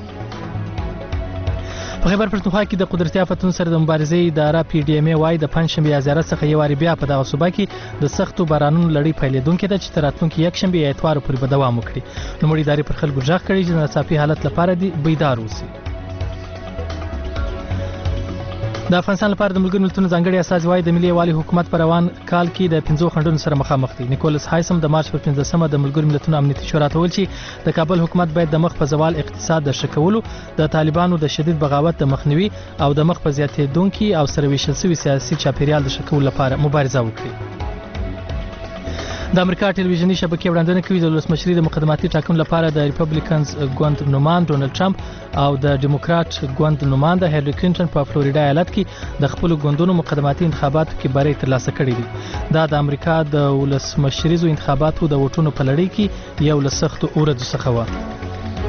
په خیبر پښتونخوا کې د قدرتي آفتونو سره د مبارزې اداره پی ډی ام ای وايي د پنځشنبې یا زیارت څخه یو واري بیا په دغه صوبه کې د سختو بارانونو لړۍ پیلېدونکې ده چې تر راتلونکي یکشنبې یا اتوار پورې به دوام وکړي. نوموړي ادارې پر خلکو غږ کړی چې د ناڅاپي حالت لپاره دې بیدار اوسي. د افغانستان لپاره د ملګرو ملتونو ځانګړي استازي د ملي یووالي حکومت پر روان کال کې د 50 خنډونو سره مخامخ دي. نیکولس هایسم د مارچ پر 15مه د ملګرو ملتونو امنیتي شورا ته ویل چې د کابل حکومت باید د مخ په زوال اقتصاد د شکولو، د طالبانو د شدید بغاوت د مخنیوي او د مخ په زیاتېدونکي او سره ویشل شوي سیاسي چاپیریال د شکولو لپاره مبارزه وکړي. د امریکا ټلویزیونی شبکې وړاندوینه کوي د ولسمشري د مقدماتي ټاکنو لپاره د ریپبلیکنز ګوند نومان ډونالد ټرمپ او د ډیموکرات ګوند نومانده هیلری کلینټن په فلوریدا ایالت کې د خپل ګوندونو مقدماتي انتخاباتو کې بری ترلاسه کړی دي. دا د امریکا د ولسمشریزو انتخاباتو د ووټونو په لړۍ کې یو له سختو ورځو څخه و.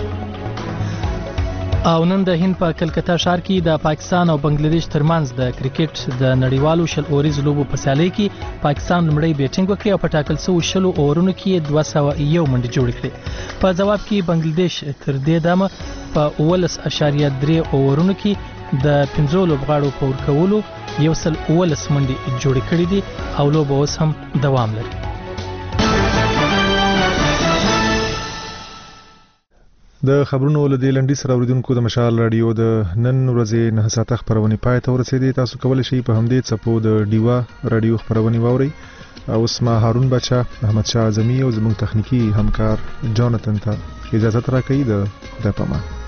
او نن د هند په کلکتا ښار کې د پاکستان او بنگلاديش ترمنځ د کرکټ د نړیوالو شل اوریز لوبو په سیالۍ کې پاکستان لمړی بیټینګ وکړي او په ټاکل شوی شلو اورونو کې 201 منډې جوړې کړې. په جواب کې بنگلاديش تر دې دمه په 19.3 اورونو کې د 15 لوبغاړو په ورکولو 119 منډې جوړې کړې دي او لوبه اوس هم دوام لري. د خبرونو له دې لنډي سره اوریدونکو د مشال رادیو د نن ورځې 9 ساعته خبرونه پای ته ورسېدې. تاسو کولی شئ په همدې څپو د ډیوا رادیو خبرونه واورئ. او اسما هارون بچا، احمد شاه اعظمي او زموږ تخنیکی همکار جانتن ته اجازه راکړئ. د خدای پامان.